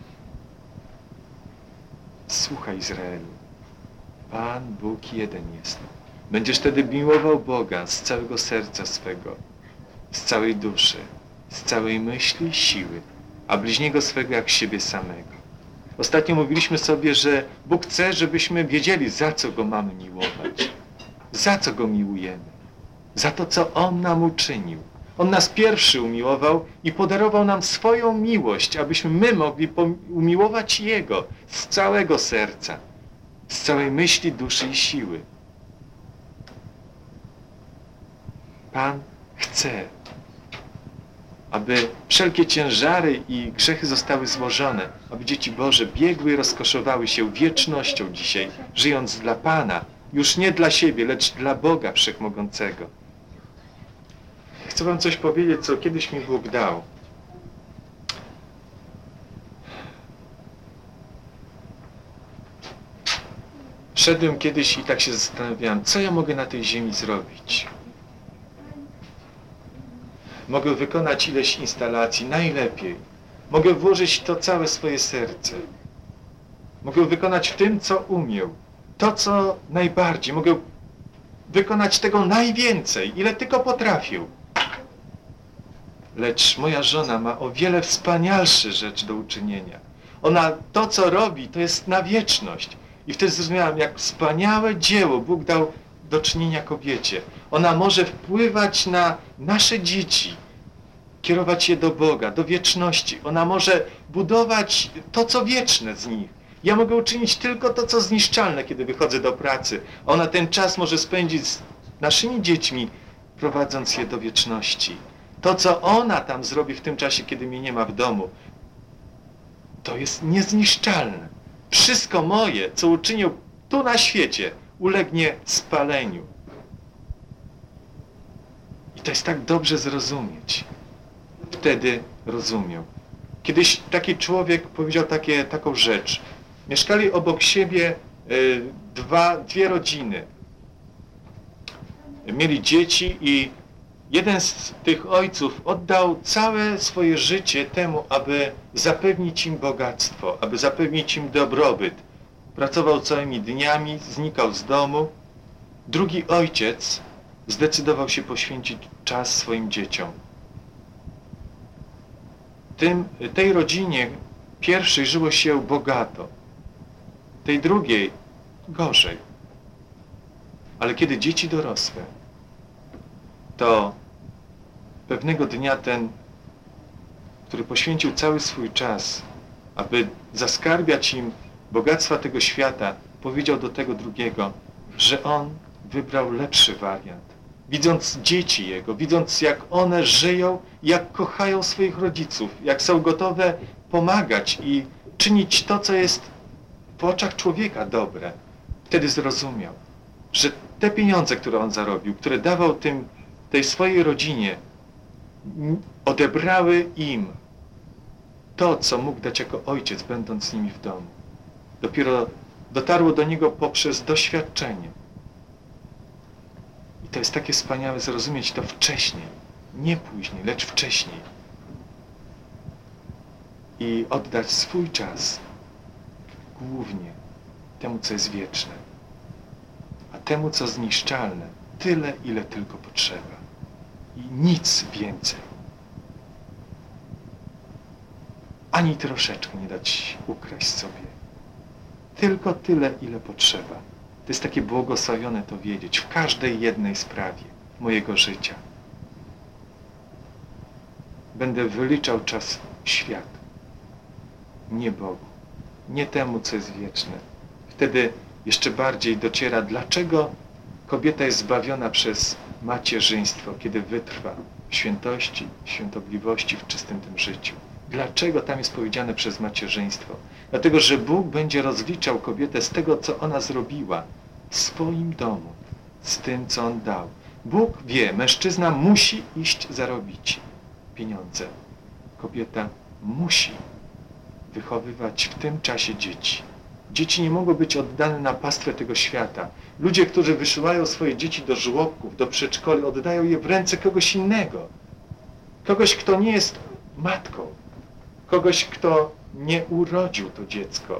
Słuchaj, Izraelu. Pan Bóg jeden jest. Będziesz wtedy miłował Boga z całego serca swego, z całej duszy, z całej myśli i siły, a bliźniego swego jak siebie samego. Ostatnio mówiliśmy sobie, że Bóg chce, żebyśmy wiedzieli, za co Go mamy miłować. Za co Go miłujemy. Za to, co On nam uczynił. On nas pierwszy umiłował i podarował nam swoją miłość, abyśmy my mogli umiłować Jego z całego serca, z całej myśli, duszy i siły. Pan chce, aby wszelkie ciężary i grzechy zostały złożone, aby dzieci Boże biegły i rozkoszowały się wiecznością dzisiaj, żyjąc dla Pana, już nie dla siebie, lecz dla Boga Wszechmogącego. Chcę wam coś powiedzieć, co kiedyś mi Bóg dał. Szedłem kiedyś i tak się zastanawiałem, co ja mogę na tej ziemi zrobić. Mogę wykonać ileś instalacji, najlepiej. Mogę włożyć to całe swoje serce. Mogę wykonać w tym, co umiem. To, co najbardziej. Mogę wykonać tego najwięcej, ile tylko potrafię. Lecz moja żona ma o wiele wspanialsze rzecz do uczynienia. Ona to, co robi, to jest na wieczność. I wtedy zrozumiałem, jak wspaniałe dzieło Bóg dał do czynienia kobiecie. Ona może wpływać na nasze dzieci, kierować je do Boga, do wieczności. Ona może budować to, co wieczne z nich. Ja mogę uczynić tylko to, co zniszczalne, kiedy wychodzę do pracy. Ona ten czas może spędzić z naszymi dziećmi, prowadząc je do wieczności. To, co ona tam zrobi w tym czasie, kiedy mnie nie ma w domu, to jest niezniszczalne. Wszystko moje, co uczynię tu na świecie, ulegnie spaleniu. I to jest tak dobrze zrozumieć. Wtedy rozumiał. Kiedyś taki człowiek powiedział takie, taką rzecz. Mieszkali obok siebie y, dwa, dwie rodziny. Mieli dzieci i jeden z tych ojców oddał całe swoje życie temu, aby zapewnić im bogactwo, aby zapewnić im dobrobyt. Pracował całymi dniami, znikał z domu. Drugi ojciec zdecydował się poświęcić czas swoim dzieciom. Tym, tej rodzinie pierwszej żyło się bogato, tej drugiej gorzej. Ale kiedy dzieci dorosły, to pewnego dnia ten, który poświęcił cały swój czas, aby zaskarbiać im bogactwa tego świata, powiedział do tego drugiego, że on wybrał lepszy wariant. Widząc dzieci jego, widząc jak one żyją, jak kochają swoich rodziców, jak są gotowe pomagać i czynić to, co jest w oczach człowieka dobre, wtedy zrozumiał, że te pieniądze, które on zarobił, które dawał tym, tej swojej rodzinie, odebrały im to, co mógł dać jako ojciec, będąc z nimi w domu. Dopiero Dotarło do niego poprzez doświadczenie. I to jest takie wspaniałe zrozumieć to wcześniej. Nie później, lecz wcześniej. I oddać swój czas głównie temu, co jest wieczne, a temu, co zniszczalne, tyle, ile tylko potrzeba. I nic więcej. Ani troszeczkę nie dać ukraść sobie. Tylko tyle, ile potrzeba. To jest takie błogosławione to wiedzieć w każdej jednej sprawie mojego życia. Będę wyliczał czas światu, nie Bogu, nie temu, co jest wieczne. Wtedy jeszcze bardziej dociera, dlaczego kobieta jest zbawiona przez macierzyństwo, kiedy wytrwa w świętości, w świątobliwości, w czystym tym życiu. Dlaczego tam jest powiedziane przez macierzyństwo? Dlatego, że Bóg będzie rozliczał kobietę z tego, co ona zrobiła w swoim domu, z tym, co On dał. Bóg wie, mężczyzna musi iść zarobić pieniądze. Kobieta musi wychowywać w tym czasie dzieci. Dzieci nie mogą być oddane na pastwę tego świata. Ludzie, którzy wysyłają swoje dzieci do żłobków, do przedszkoli, oddają je w ręce kogoś innego. Kogoś, kto nie jest matką. Kogoś, kto nie urodził to dziecko.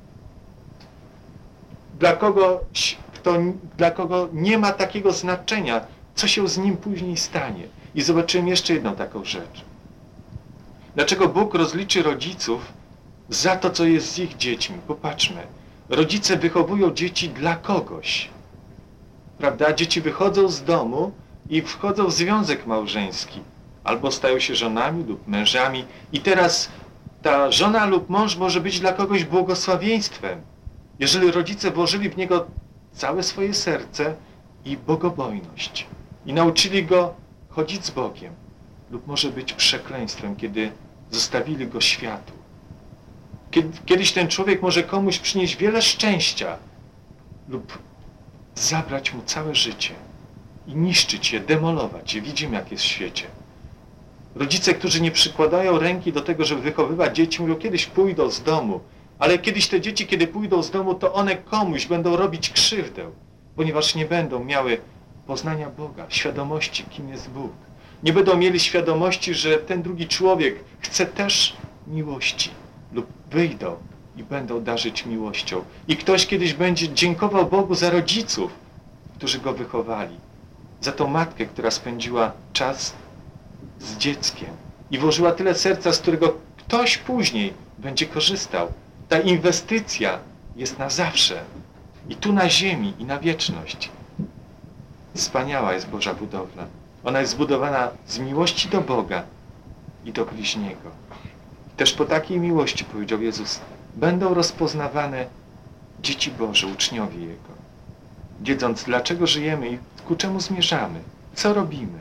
Dla kogoś, kto, dla kogo nie ma takiego znaczenia, co się z nim później stanie. I zobaczyłem jeszcze jedną taką rzecz. Dlaczego Bóg rozliczy rodziców za to, co jest z ich dziećmi? Popatrzmy. Rodzice wychowują dzieci dla kogoś. Prawda? Dzieci wychodzą z domu i wchodzą w związek małżeński. Albo stają się żonami lub mężami. I teraz ta żona lub mąż może być dla kogoś błogosławieństwem. Jeżeli rodzice włożyli w niego całe swoje serce i bogobojność. I nauczyli go chodzić z Bogiem. Lub może być przekleństwem, kiedy zostawili go światu. Kiedyś ten człowiek może komuś przynieść wiele szczęścia lub zabrać mu całe życie i niszczyć je, demolować je. Widzimy, jak jest w świecie. Rodzice, którzy nie przykładają ręki do tego, żeby wychowywać dzieci, mówią, kiedyś pójdą z domu, ale kiedyś te dzieci, kiedy pójdą z domu, to one komuś będą robić krzywdę, ponieważ nie będą miały poznania Boga, świadomości, kim jest Bóg. Nie będą mieli świadomości, że ten drugi człowiek chce też miłości lub wyjdą i będą darzyć miłością. I ktoś kiedyś będzie dziękował Bogu za rodziców, którzy go wychowali, za tą matkę, która spędziła czas z dzieckiem i włożyła tyle serca, z którego ktoś później będzie korzystał. Ta inwestycja jest na zawsze. I tu na ziemi, i na wieczność. Wspaniała jest Boża budowla. Ona jest zbudowana z miłości do Boga i do bliźniego. I też po takiej miłości, powiedział Jezus, będą rozpoznawane dzieci Boże, uczniowie Jego. Wiedząc, dlaczego żyjemy i ku czemu zmierzamy. Co robimy.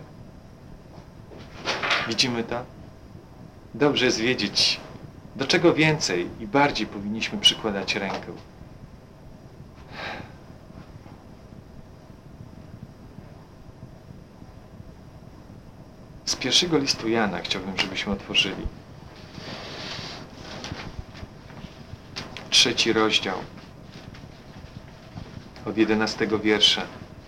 Widzimy to? Dobrze jest wiedzieć, do czego więcej i bardziej powinniśmy przykładać rękę. Z pierwszego listu Jana chciałbym, żebyśmy otworzyli. Trzeci rozdział. Od jedenastego wiersza.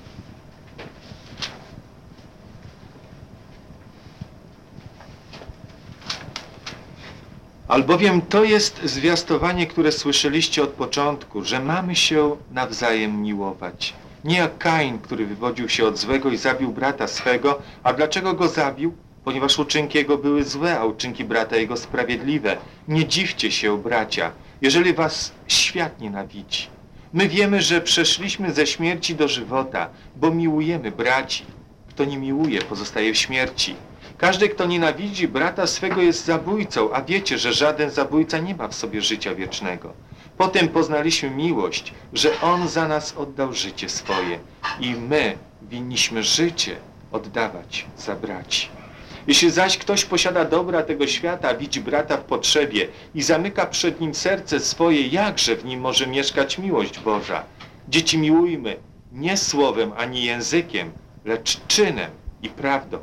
Albowiem to jest zwiastowanie, które słyszeliście od początku, że mamy się nawzajem miłować. Nie jak Kain, który wywodził się od złego i zabił brata swego. A dlaczego go zabił? Ponieważ uczynki jego były złe, a uczynki brata jego sprawiedliwe. Nie dziwcie się, bracia, jeżeli was świat nienawidzi. My wiemy, że przeszliśmy ze śmierci do żywota, bo miłujemy braci. Kto nie miłuje, pozostaje w śmierci. Każdy, kto nienawidzi brata swego, jest zabójcą, a wiecie, że żaden zabójca nie ma w sobie życia wiecznego. Potem poznaliśmy miłość, że On za nas oddał życie swoje i my winniśmy życie oddawać za braci. Jeśli zaś ktoś posiada dobra tego świata, widzi brata w potrzebie i zamyka przed nim serce swoje, jakże w nim może mieszkać miłość Boża? Dzieci, miłujmy nie słowem ani językiem, lecz czynem i prawdą.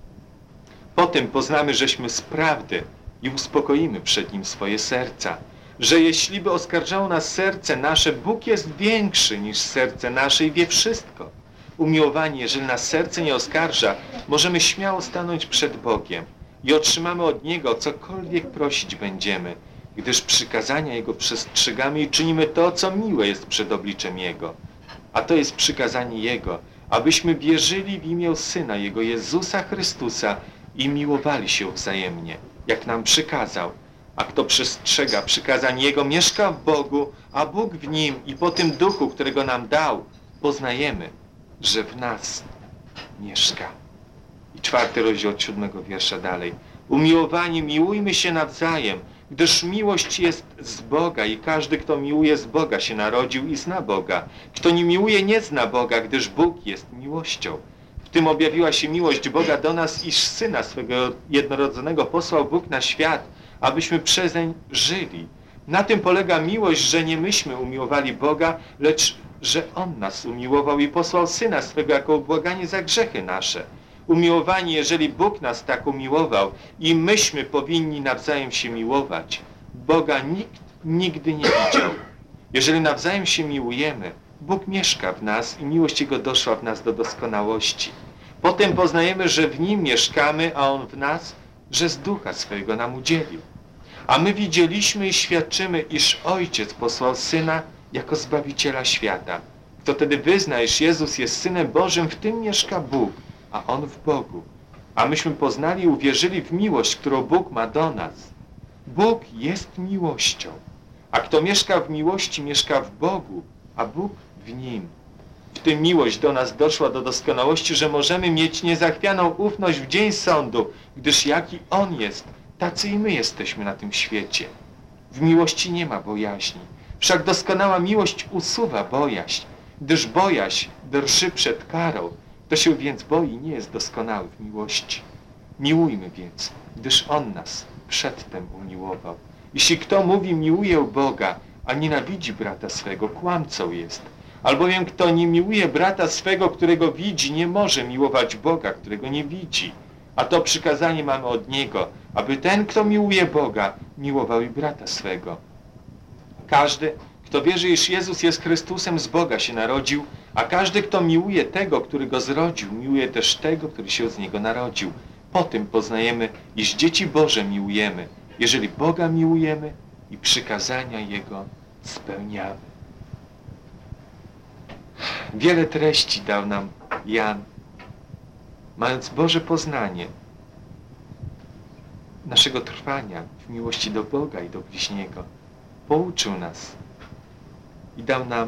Potem poznamy, żeśmy z prawdy i uspokoimy przed nim swoje serca. że jeśli by oskarżało nas serce nasze, Bóg jest większy niż serce nasze i wie wszystko. Umiłowani, jeżeli nas serce nie oskarża, możemy śmiało stanąć przed Bogiem i otrzymamy od Niego cokolwiek prosić będziemy, gdyż przykazania Jego przestrzegamy i czynimy to, co miłe jest przed obliczem Jego. A to jest przykazanie Jego, abyśmy wierzyli w imię Syna Jego, Jezusa Chrystusa i miłowali się wzajemnie, jak nam przykazał. A kto przestrzega przykazań Jego, mieszka w Bogu, a Bóg w Nim i po tym Duchu, którego nam dał, poznajemy, że w nas mieszka. I czwarty rozdział od siódmego wiersza dalej. Umiłowani, miłujmy się nawzajem, gdyż miłość jest z Boga i każdy, kto miłuje z Boga, się narodził i zna Boga. Kto nie miłuje, nie zna Boga, gdyż Bóg jest miłością. W tym objawiła się miłość Boga do nas, iż Syna swego jednorodzonego posłał Bóg na świat, abyśmy przezeń żyli. Na tym polega miłość, że nie myśmy umiłowali Boga, lecz że On nas umiłował i posłał Syna swego jako ubłaganie za grzechy nasze. Umiłowani, jeżeli Bóg nas tak umiłował i myśmy powinni nawzajem się miłować, Boga nikt nigdy nie widział. Jeżeli nawzajem się miłujemy, Bóg mieszka w nas i miłość Jego doszła w nas do doskonałości. Potem poznajemy, że w Nim mieszkamy, a On w nas, że z Ducha swojego nam udzielił. A my widzieliśmy i świadczymy, iż Ojciec posłał Syna jako Zbawiciela świata. Kto tedy wyzna, iż Jezus jest Synem Bożym, w tym mieszka Bóg, a On w Bogu. A myśmy poznali i uwierzyli w miłość, którą Bóg ma do nas. Bóg jest miłością, a kto mieszka w miłości, mieszka w Bogu, a Bóg w Nim. W tym miłość do nas doszła do doskonałości, że możemy mieć niezachwianą ufność w dzień sądu, gdyż jaki On jest, tacy i my jesteśmy na tym świecie. W miłości nie ma bojaźni. Wszak doskonała miłość usuwa bojaźń, gdyż bojaźń drży przed karą. Kto się więc boi, nie jest doskonały w miłości. Miłujmy więc, gdyż On nas przedtem umiłował. Jeśli kto mówi, miłuję Boga, a nienawidzi brata swego, kłamcą jest. Albowiem kto nie miłuje brata swego, którego widzi, nie może miłować Boga, którego nie widzi. A to przykazanie mamy od Niego, aby ten, kto miłuje Boga, miłował i brata swego. Każdy, kto wierzy, iż Jezus jest Chrystusem, z Boga się narodził, a każdy, kto miłuje tego, który Go zrodził, miłuje też tego, który się z Niego narodził. Po tym poznajemy, iż dzieci Boże miłujemy, jeżeli Boga miłujemy i przykazania Jego spełniamy. Wiele treści dał nam Jan, mając Boże poznanie naszego trwania w miłości do Boga i do bliźniego. Pouczył nas i dał nam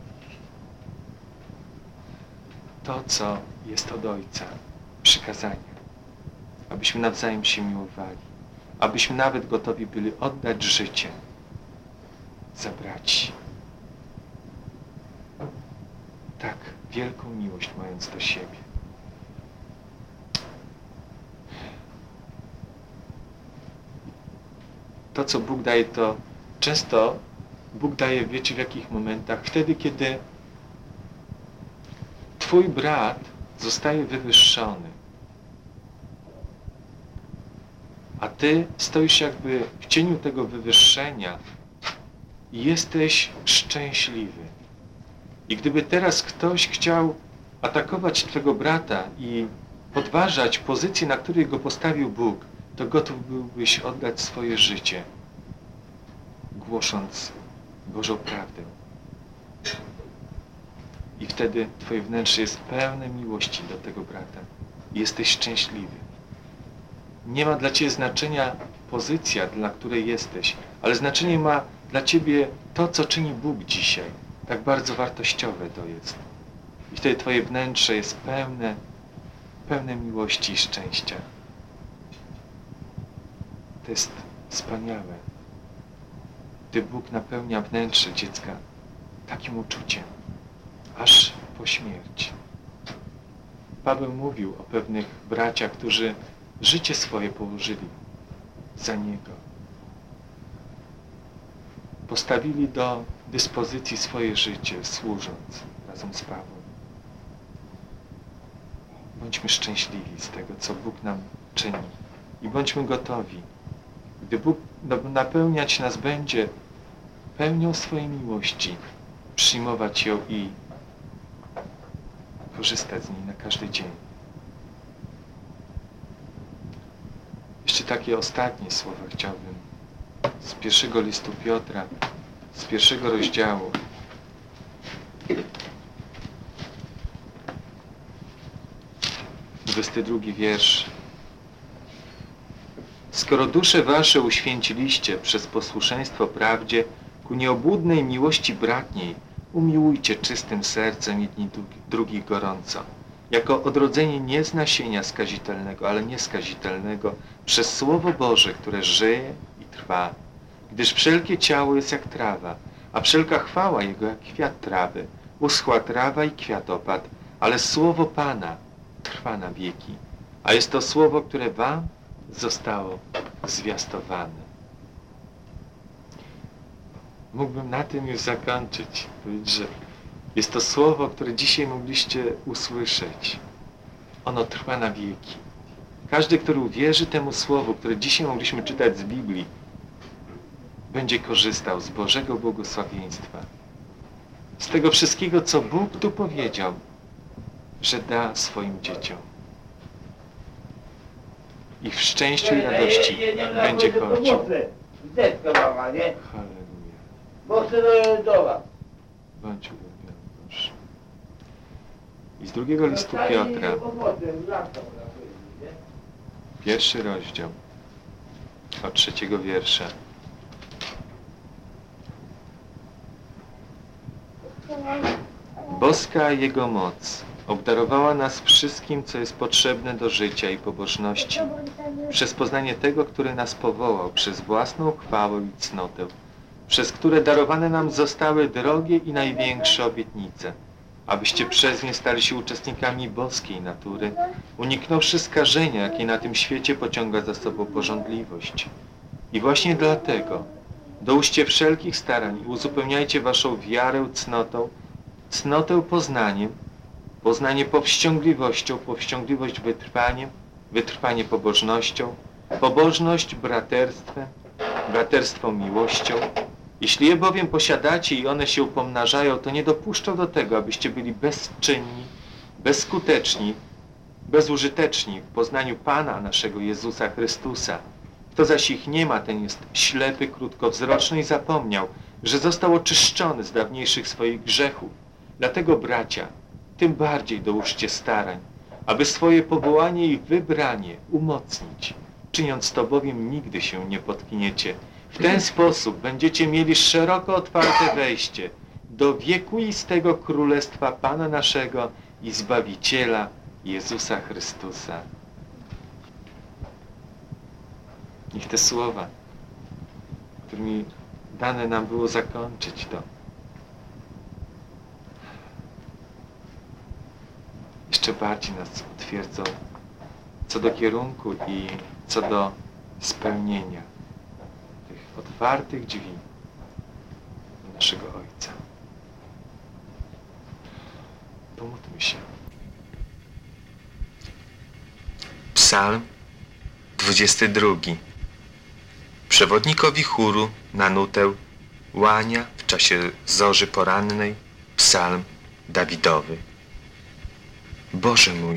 to, co jest od Ojca, przykazania, abyśmy nawzajem się miłowali, abyśmy nawet gotowi byli oddać życie za braci. Tak wielką miłość mając do siebie. To, co Bóg daje, to często Bóg daje, wiecie w jakich momentach? Wtedy, kiedy Twój brat zostaje wywyższony, a Ty stoisz jakby w cieniu tego wywyższenia i jesteś szczęśliwy. I gdyby teraz ktoś chciał atakować Twego brata i podważać pozycję, na której go postawił Bóg, to gotów byłbyś oddać swoje życie, głosząc Bożą prawdę. I wtedy Twoje wnętrze jest pełne miłości do tego brata. I jesteś szczęśliwy. Nie ma dla Ciebie znaczenia pozycja, dla której jesteś, ale znaczenie ma dla Ciebie to, co czyni Bóg dzisiaj. Tak bardzo wartościowe to jest. I wtedy Twoje wnętrze jest pełne, pełne miłości i szczęścia. To jest wspaniałe, gdy Bóg napełnia wnętrze dziecka takim uczuciem, aż po śmierć. Paweł mówił o pewnych braciach, którzy życie swoje położyli za Niego. Postawili do dyspozycji swoje życie, służąc razem z Pawłem. Bądźmy szczęśliwi z tego, co Bóg nam czyni. I bądźmy gotowi. Gdy Bóg napełniać nas będzie pełnią swojej miłości przyjmować ją i korzystać z niej na każdy dzień. Jeszcze takie ostatnie słowa chciałbym z pierwszego listu Piotra, z pierwszego rozdziału. dwudziesty drugi wiersz. Skoro dusze wasze uświęciliście przez posłuszeństwo prawdzie ku nieobłudnej miłości bratniej, umiłujcie czystym sercem jedni drugich gorąco, jako odrodzenie nie z nasienia skazitelnego, ale nieskazitelnego, przez Słowo Boże, które żyje i trwa. Gdyż wszelkie ciało jest jak trawa, a wszelka chwała Jego jak kwiat trawy. Uschła trawa i kwiat opadł, ale Słowo Pana trwa na wieki. A jest to Słowo, które wam zostało zwiastowane. Mógłbym na tym już zakończyć, powiedzieć, że jest to Słowo, które dzisiaj mogliście usłyszeć. Ono trwa na wieki. Każdy, który uwierzy temu Słowu, które dzisiaj mogliśmy czytać z Biblii, będzie korzystał z Bożego błogosławieństwa. Z tego wszystkiego, co Bóg tu powiedział, że da swoim dzieciom. I w szczęściu i radości będzie kończył. Halleluja. Bądź uwielbiony Boże. I z drugiego listu Piotra, pierwszy rozdział, od trzeciego wiersza. Boska Jego moc obdarowała nas wszystkim, co jest potrzebne do życia i pobożności, przez poznanie Tego, który nas powołał, przez własną chwałę i cnotę, przez które darowane nam zostały drogie i największe obietnice, abyście przez nie stali się uczestnikami boskiej natury, uniknąwszy skażenia, jakie na tym świecie pociąga za sobą pożądliwość. I właśnie dlatego dołóżcie wszelkich starań i uzupełniajcie waszą wiarę cnotą, cnotę poznaniem, poznanie powściągliwością, powściągliwość wytrwaniem, wytrwanie pobożnością, pobożność braterstwem, braterstwo miłością. Jeśli je bowiem posiadacie i one się pomnażają, to nie dopuszczą do tego, abyście byli bezczynni, bezskuteczni, bezużyteczni w poznaniu Pana naszego Jezusa Chrystusa. Kto zaś ich nie ma, ten jest ślepy, krótkowzroczny i zapomniał, że został oczyszczony z dawniejszych swoich grzechów. Dlatego, bracia, tym bardziej dołóżcie starań, aby swoje powołanie i wybranie umocnić, czyniąc to bowiem nigdy się nie potkniecie. W ten sposób będziecie mieli szeroko otwarte wejście do wiekuistego Królestwa Pana naszego i Zbawiciela Jezusa Chrystusa. Niech te słowa, którymi dane nam było zakończyć to, jeszcze bardziej nas utwierdzą co do kierunku i co do spełnienia tych otwartych drzwi do naszego Ojca. Pomódlmy się. Psalm dwudziesty drugi. Przewodnikowi chóru na nutę łania w czasie zorzy porannej psalm Dawidowy. Boże mój,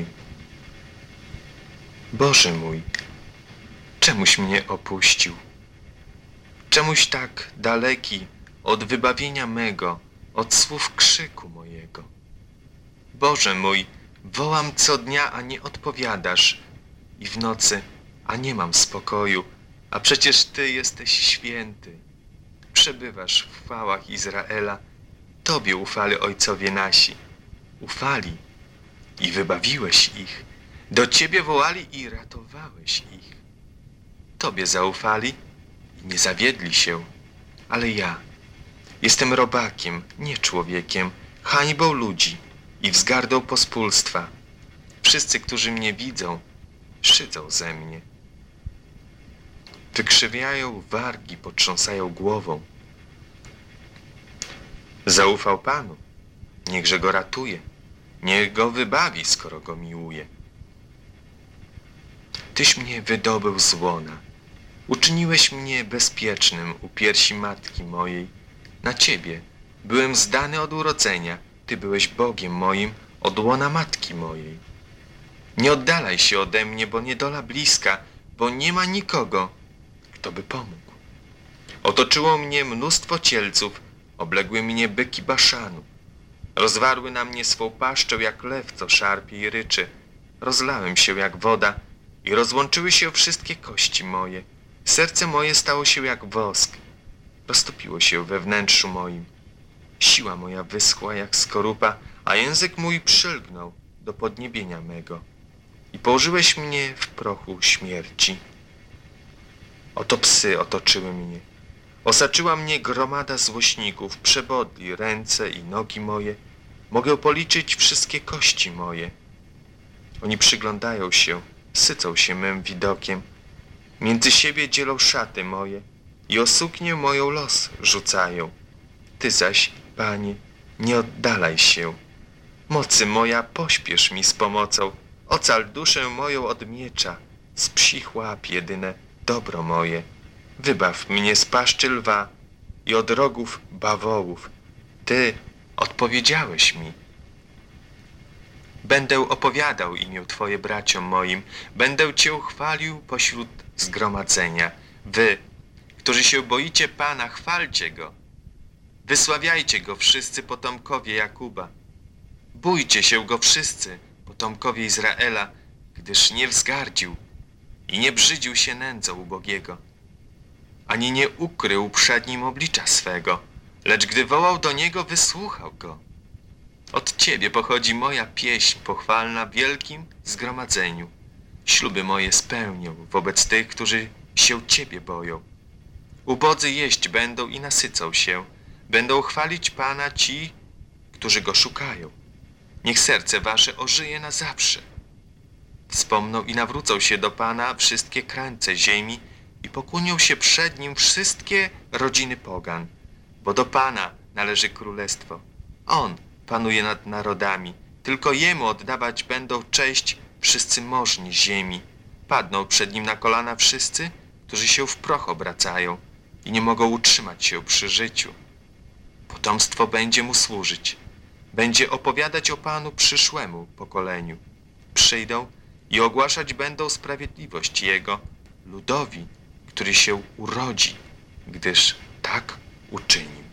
Boże mój, czemuś mnie opuścił? Czemuś tak daleki od wybawienia mego, od słów krzyku mojego? Boże mój, wołam co dnia, a nie odpowiadasz, i w nocy, a nie mam spokoju, a przecież Ty jesteś święty. Przebywasz w chwałach Izraela, Tobie ufali ojcowie nasi. Ufali i wybawiłeś ich, do Ciebie wołali i ratowałeś ich. Tobie zaufali i nie zawiedli się, ale ja jestem robakiem, nie człowiekiem, hańbą ludzi i wzgardą pospólstwa. Wszyscy, którzy mnie widzą, szydzą ze mnie. Wykrzywiają wargi, potrząsają głową. Zaufał Panu, niechże go ratuje, niech go wybawi, skoro go miłuje. Tyś mnie wydobył z łona, uczyniłeś mnie bezpiecznym u piersi matki mojej. na Ciebie. Byłem zdany od urodzenia. Ty byłeś Bogiem moim od łona matki mojej. Nie oddalaj się ode mnie, bo niedola bliska, bo nie ma nikogo, kto by pomógł. Otoczyło mnie mnóstwo cielców, obległy mnie byki Baszanu. Rozwarły na mnie swą paszczę jak lew, co szarpie i ryczy. Rozlałem się jak woda i rozłączyły się wszystkie kości moje. Serce moje stało się jak wosk. Roztopiło się we wnętrzu moim. Siła moja wyschła jak skorupa, a język mój przylgnął do podniebienia mego. I położyłeś mnie w prochu śmierci. Oto psy otoczyły mnie. Osaczyła mnie gromada złośników, przebodli ręce i nogi moje. Mogę policzyć wszystkie kości moje. Oni przyglądają się, sycą się mym widokiem. Między siebie dzielą szaty moje i o suknię moją los rzucają. Ty zaś, Panie, nie oddalaj się. Mocy moja, pośpiesz mi z pomocą. Ocal duszę moją od miecza, z psich łap jedyne dobro moje. Wybaw mnie z paszczy lwa i od rogów bawołów. Ty odpowiedziałeś mi. Będę opowiadał imię Twoje braciom moim, będę Cię chwalił pośród zgromadzenia. Wy, którzy się boicie Pana, chwalcie Go. Wysławiajcie Go wszyscy potomkowie Jakuba. Bójcie się Go wszyscy potomkowie Izraela, gdyż nie wzgardził i nie brzydził się nędzą ubogiego, ani nie ukrył przed nim oblicza swego, lecz gdy wołał do Niego, wysłuchał Go. Od Ciebie pochodzi moja pieśń pochwalna w wielkim zgromadzeniu. Śluby moje spełnią wobec tych, którzy się Ciebie boją. Ubodzy jeść będą i nasycą się, będą chwalić Pana ci, którzy Go szukają. Niech serce Wasze ożyje na zawsze. Wspomną i nawrócą się do Pana wszystkie krańce ziemi i pokłonią się przed Nim wszystkie rodziny pogan, bo do Pana należy królestwo. On panuje nad narodami, tylko Jemu oddawać będą cześć wszyscy możni ziemi. Padną przed Nim na kolana wszyscy, którzy się w proch obracają i nie mogą utrzymać się przy życiu. Potomstwo będzie Mu służyć. Będzie opowiadać o Panu przyszłemu pokoleniu. Przyjdą i ogłaszać będą sprawiedliwość Jego ludowi, który się urodzi, gdyż tak uczynił.